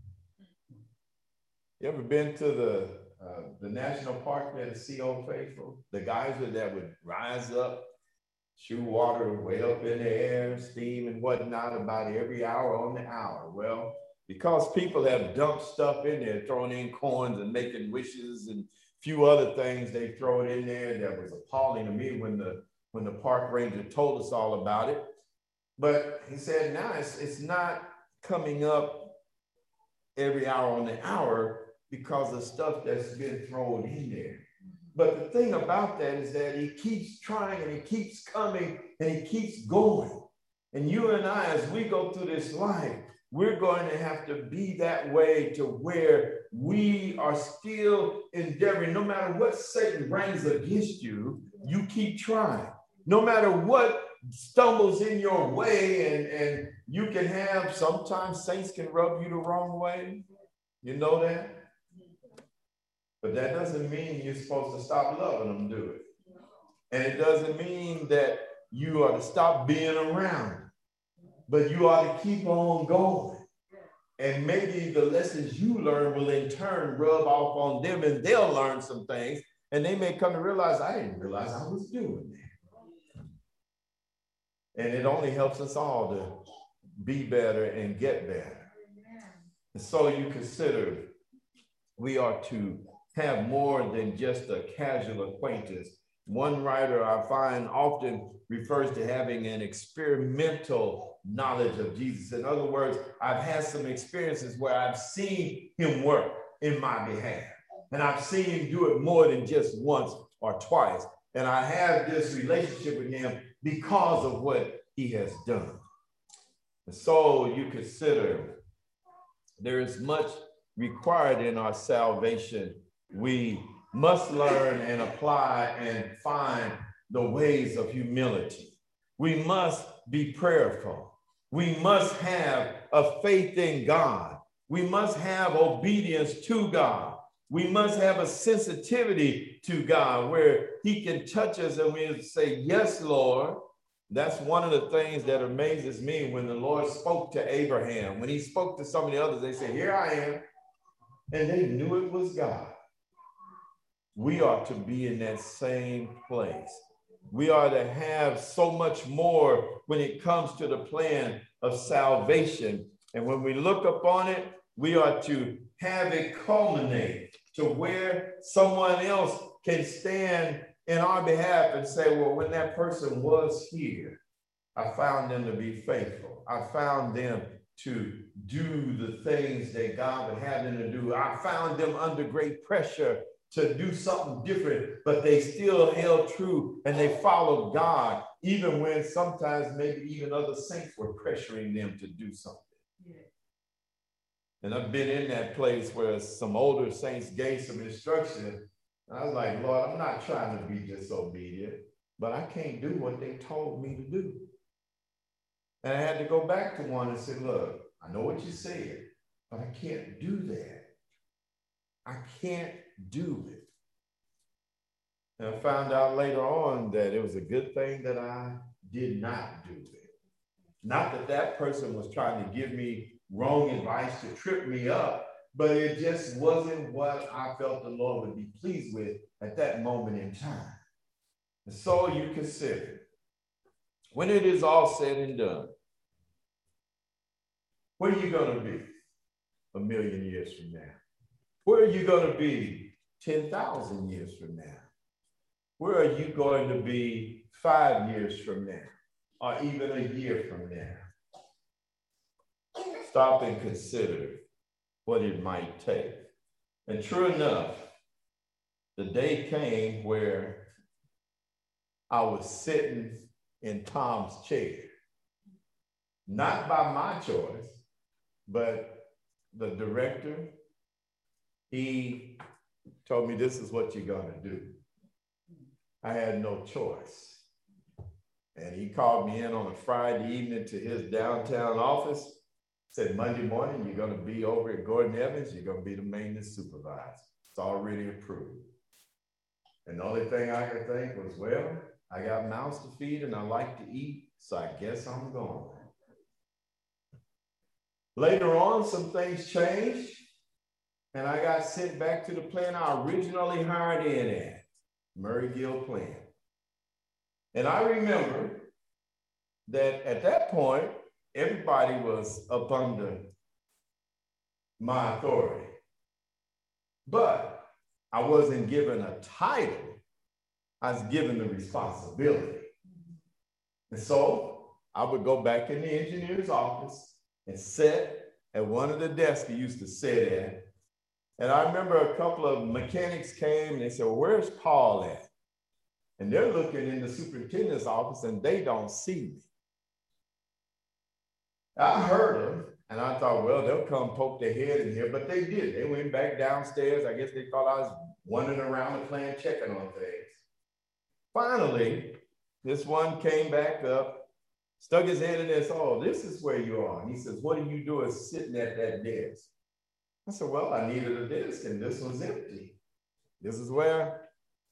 You ever been to the uh, the national park there to see Old Faithful? The geyser that would rise up, shoot water way up in the air, steam and whatnot about every hour on the hour. Well, because people have dumped stuff in there, throwing in coins and making wishes and a few other things they throw it in there that was appalling to me when the when the park ranger told us all about it. But he said, now it's, it's not coming up every hour on the hour because of stuff that's been thrown in there. But the thing about that is that he keeps trying and he keeps coming and he keeps going. And you and I, as we go through this life, we're going to have to be that way to where we are still endeavoring, no matter what Satan brings against you, you keep trying. No matter what stumbles in your way, and, and you can have, sometimes saints can rub you the wrong way. You know that? But that doesn't mean you're supposed to stop loving them, do it? And it doesn't mean that you are to stop being around, but you ought to keep on going. And maybe the lessons you learn will in turn rub off on them and they'll learn some things. And they may come to realize, I didn't realize I was doing that. And it only helps us all to be better and get better. And so you consider we are to have more than just a casual acquaintance. One writer I find often refers to having an experimental knowledge of Jesus. In other words, I've had some experiences where I've seen him work in my behalf. And I've seen him do it more than just once or twice. And I have this relationship with him because of what he has done. And so you consider there is much required in our salvation. We must learn and apply and find the ways of humility. We must be prayerful. We must have a faith in God. We must have obedience to God. We must have a sensitivity to God where he can touch us and we say, yes, Lord. That's one of the things that amazes me when the Lord spoke to Abraham. When he spoke to some of the others, they said, here I am. And they knew it was God. We ought to be in that same place. We ought to have so much more when it comes to the plan of salvation. And when we look upon it, we ought to have it culminate to where someone else can stand in our behalf and say, well, when that person was here, I found them to be faithful. I found them to do the things that God would have them to do. I found them under great pressure to do something different, but they still held true and they followed God, even when sometimes maybe even other saints were pressuring them to do something. Yeah. And I've been in that place where some older saints gave some instruction. And I was like, Lord, I'm not trying to be disobedient, but I can't do what they told me to do. And I had to go back to one and say, look, I know what you said, but I can't do that. I can't do it. And I found out later on that it was a good thing that I did not do it. Not that that person was trying to give me wrong advice to trip me up, but it just wasn't what I felt the Lord would be pleased with at that moment in time. And so you consider, when it is all said and done, where are you going to be a million years from now? Where are you going to be ten thousand years from now? Where are you going to be five years from now, or even a year from now? Stop and consider what it might take. And true enough, the day came where I was sitting in Tom's chair, not by my choice, but the director, he told me, this is what you're going to do. I had no choice. And he called me in on a Friday evening to his downtown office. Said Monday morning, you're going to be over at Gordon Evans. You're going to be the maintenance supervisor. It's already approved. And the only thing I could think was, well, I got mouths to feed and I like to eat, so I guess I'm going. Later on, some things changed, and I got sent back to the plant I originally hired in at, Murray Gill Plant. And I remember that at that point, everybody was up under my authority. But I wasn't given a title. I was given the responsibility. And so I would go back in the engineer's office and sit at one of the desks he used to sit at. And I remember a couple of mechanics came and they said, well, where's Paul at? And they're looking in the superintendent's office and they don't see me. I heard them and I thought, well, they'll come poke their head in here, but they did. They went back downstairs. I guess they thought I was wandering around the plant checking on things. Finally, this one came back up, stuck his head in there and said, oh, this is where you are. And he says, what are you doing sitting at that desk? I said, well, I needed a desk and this one's empty. This is where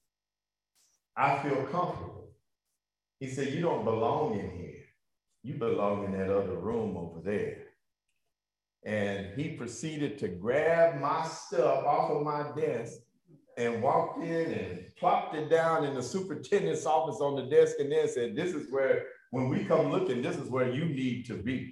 I feel comfortable. He said, you don't belong in here. You belong in that other room over there. And he proceeded to grab my stuff off of my desk and walked in and plopped it down in the superintendent's office on the desk and then said, this is where, when we come looking, this is where you need to be.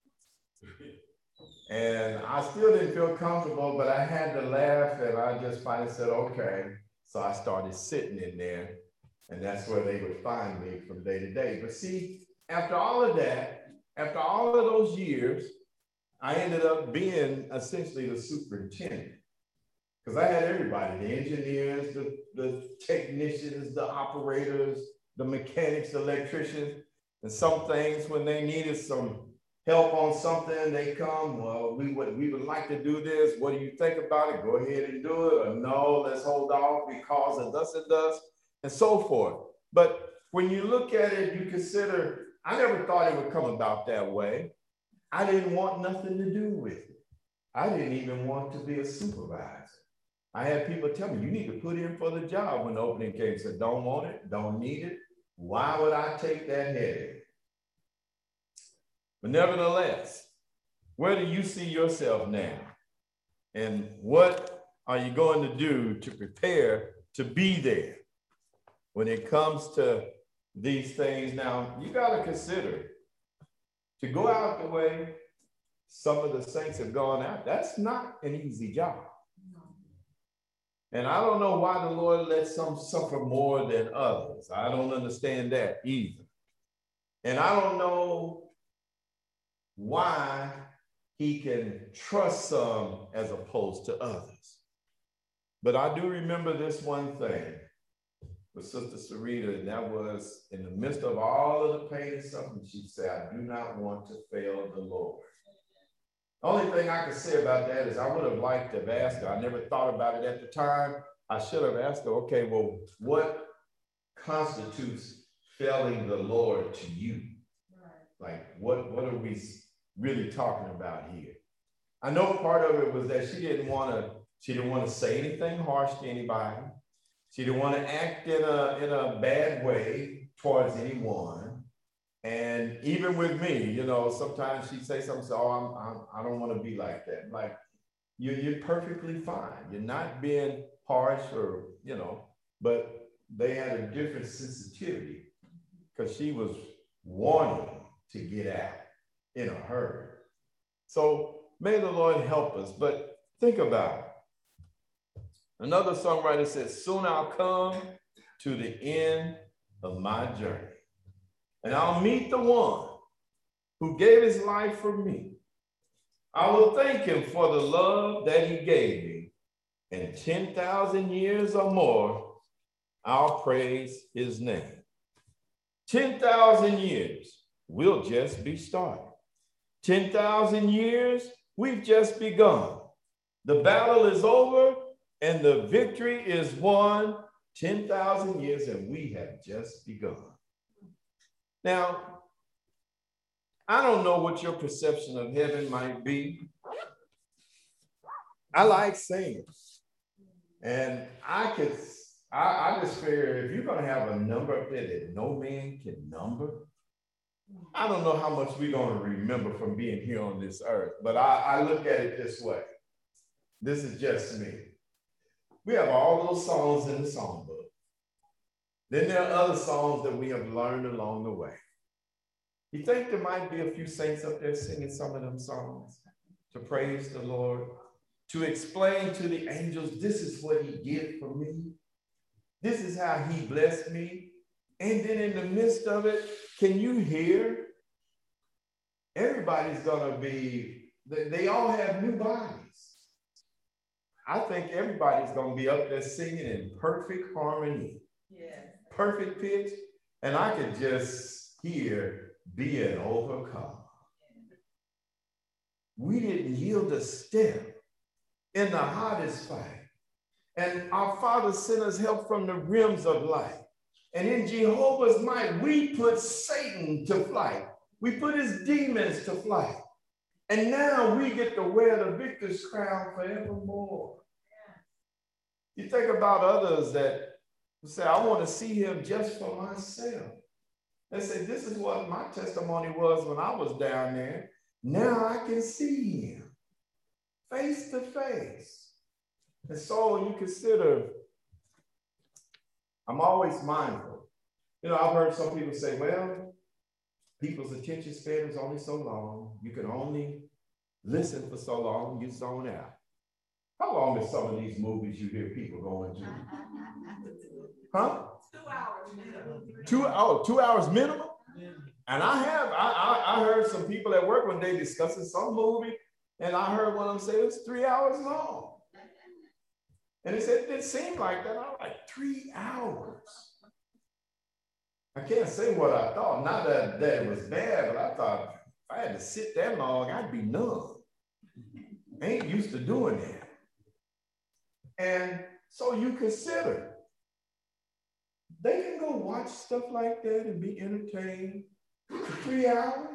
And I still didn't feel comfortable, but I had to laugh and I just finally said, okay. So I started sitting in there and that's where they would find me from day to day. But see, after all of that, after all of those years, I ended up being essentially the superintendent because I had everybody, the engineers, the, the technicians, the operators, the mechanics, the electricians, and some things when they needed some help on something, they come, well, we would, we would like to do this. What do you think about it? Go ahead and do it. Or no, let's hold off because of thus and thus, and so forth. But when you look at it, you consider, I never thought it would come about that way. I didn't want nothing to do with it. I didn't even want to be a supervisor. I had people tell me, you need to put in for the job when the opening came. Said, don't want it, don't need it. Why would I take that headache? But nevertheless, where do you see yourself now? And what are you going to do to prepare to be there when it comes to these things? Now, you got to consider to go out the way some of the saints have gone out. That's not an easy job. And I don't know why the Lord lets some suffer more than others. I don't understand that either. And I don't know why he can trust some as opposed to others. But I do remember this one thing with Sister Sarita, and that was in the midst of all of the pain and suffering, she said, I do not want to fail the Lord. The only thing I can say about that is I would have liked to have asked her. I never thought about it at the time. I should have asked her, okay, well, what constitutes failing the Lord to you? Right. Like, what, what are we really talking about here? I know part of it was that she didn't want to, she didn't want to say anything harsh to anybody. She didn't want to act in a, in a bad way towards anyone. And even with me, you know, sometimes she'd say something, so oh, I'm, I'm, I don't want to be like that. Like, you're, you're perfectly fine. You're not being harsh or, you know, but they had a different sensitivity because she was wanting to get out in a hurry. So may the Lord help us. But think about it. Another songwriter says, soon I'll come to the end of my journey, and I'll meet the one who gave his life for me. I will thank him for the love that he gave me, and ten thousand years or more, I'll praise his name. ten thousand years, we'll just be starting. ten thousand years, we've just begun. The battle is over and the victory is won. ten thousand years and we have just begun. Now, I don't know what your perception of heaven might be. I like singing. And I could, I, I just figure if you're going to have a number up there that no man can number, I don't know how much we're going to remember from being here on this earth. But I, I look at it this way. This is just me. We have all those songs in the songbook. Then there are other songs that we have learned along the way. You think there might be a few saints up there singing some of them songs to praise the Lord, to explain to the angels, this is what he did for me. This is how he blessed me. And then in the midst of it, can you hear? Everybody's going to be, they, they all have new bodies. I think everybody's going to be up there singing in perfect harmony, yeah. Perfect pitch. And I could just hear being overcome. We didn't yield a step in the hottest fight. And our Father sent us help from the realms of light. And in Jehovah's might, we put Satan to flight. We put his demons to flight. And now we get to wear the victor's crown forevermore. You think about others that say, I want to see him just for myself. They say, this is what my testimony was when I was down there. Now I can see him face to face. And so when you consider, I'm always mindful. You know, I've heard some people say, well, people's attention span is only so long. You can only listen for so long, you zone out. How long is some of these movies you hear people going to? Huh? Two hours minimum. Two, oh, two hours minimum? Yeah. And I have, I, I, I heard some people at work one day discussing some movie, and I heard one of them say it's three hours long. And they said it didn't seem like that. I was like, three hours. I can't say what I thought. Not that, that it was bad, but I thought if I had to sit that long, I'd be numb. I ain't used to doing that. And so you consider, they can go watch stuff like that and be entertained for three hours.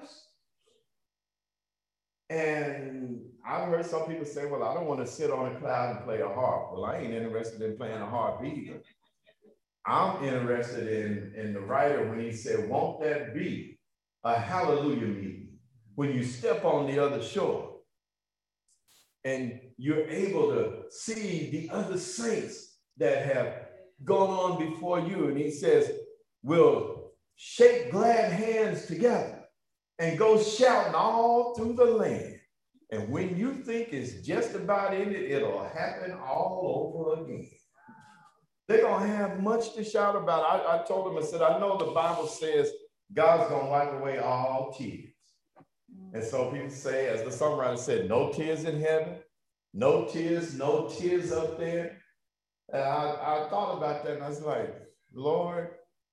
And I've heard some people say, well, I don't want to sit on a cloud and play a harp. Well, I ain't interested in playing a harp either. I'm interested in, in the writer when he said, won't that be a hallelujah meeting when you step on the other shore and you're able to see the other saints that have gone on before you. And he says, we'll shake glad hands together and go shouting all through the land. And when you think it's just about in it, it'll happen all over again. They're going to have much to shout about. I, I told them, I said, I know the Bible says God's going to wipe away all tears. And so people say, as the songwriter said, no tears in heaven, no tears, no tears up there. And I, I thought about that and I was like, Lord,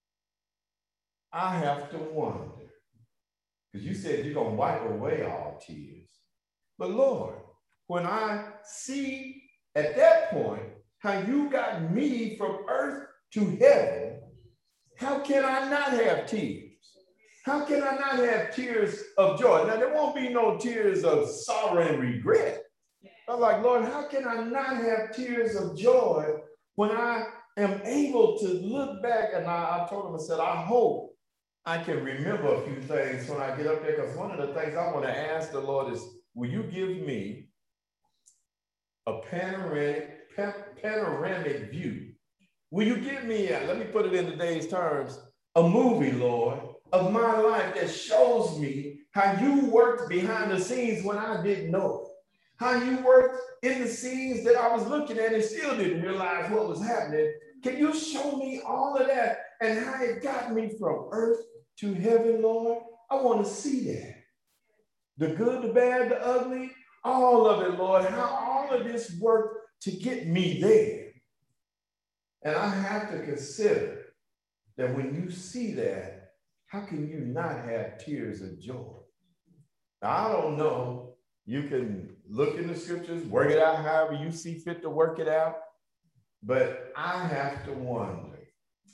I have to wonder. Because you said you're going to wipe away all tears. But Lord, when I see at that point how you got me from earth to heaven, how can I not have tears? How can I not have tears of joy? Now, there won't be no tears of sorrow and regret. I'm like, Lord, how can I not have tears of joy when I am able to look back? And I, I told him, I said, I hope I can remember a few things when I get up there, because one of the things I want to ask the Lord is, will you give me a panoramic, panoramic view? Will you give me, a, let me put it in today's terms, a movie, Lord, of my life that shows me how you worked behind the scenes when I didn't know it. How you worked in the scenes that I was looking at and still didn't realize what was happening. Can you show me all of that and how it got me from earth to heaven, Lord? I want to see that. The good, the bad, the ugly, all of it, Lord. How all of this worked to get me there. And I have to consider that when you see that, how can you not have tears of joy? Now, I don't know. You can look in the scriptures, work it out however you see fit to work it out. But I have to wonder,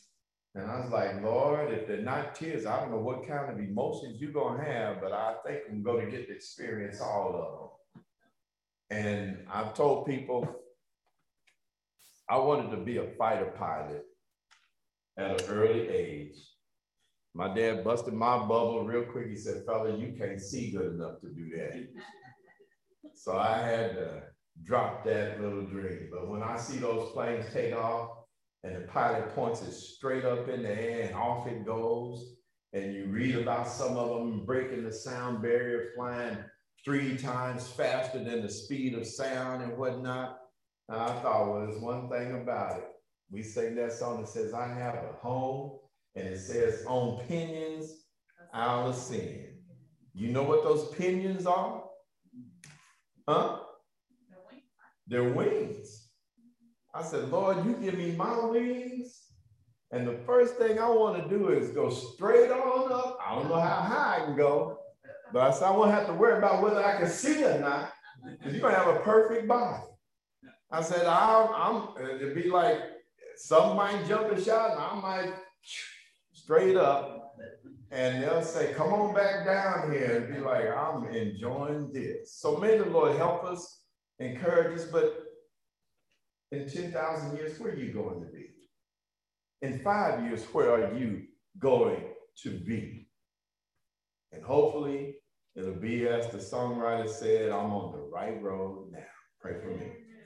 And I was like, Lord, if they're not tears, I don't know what kind of emotions you're going to have, but I think I'm going to get to experience all of them. And I've told people I wanted to be a fighter pilot at an early age. My dad busted my bubble real quick. He said, fella, you can't see good enough to do that. So I had to drop that little dream. But when I see those planes take off and the pilot points it straight up in the air and off it goes, and you read about some of them breaking the sound barrier, flying three times faster than the speed of sound and whatnot, I thought, well, there's one thing about it. We sing that song that says, I have a home, and it says, on pinions, I'll ascend. You know what those pinions are? Huh? They're wings. I said, Lord, you give me my wings, and the first thing I want to do is go straight on up. I don't know how high I can go, but I said, I won't have to worry about whether I can see or not, because you're going to have a perfect body. I said, I'll, I'm, it'd be like, some might jump a shot, and I might straight up, and they'll say, come on back down here, and be like, I'm enjoying this. So may the Lord help us, encourage us, but in ten thousand years, where are you going to be? In five years, where are you going to be? And hopefully, it'll be as the songwriter said, I'm on the right road now. Pray for me.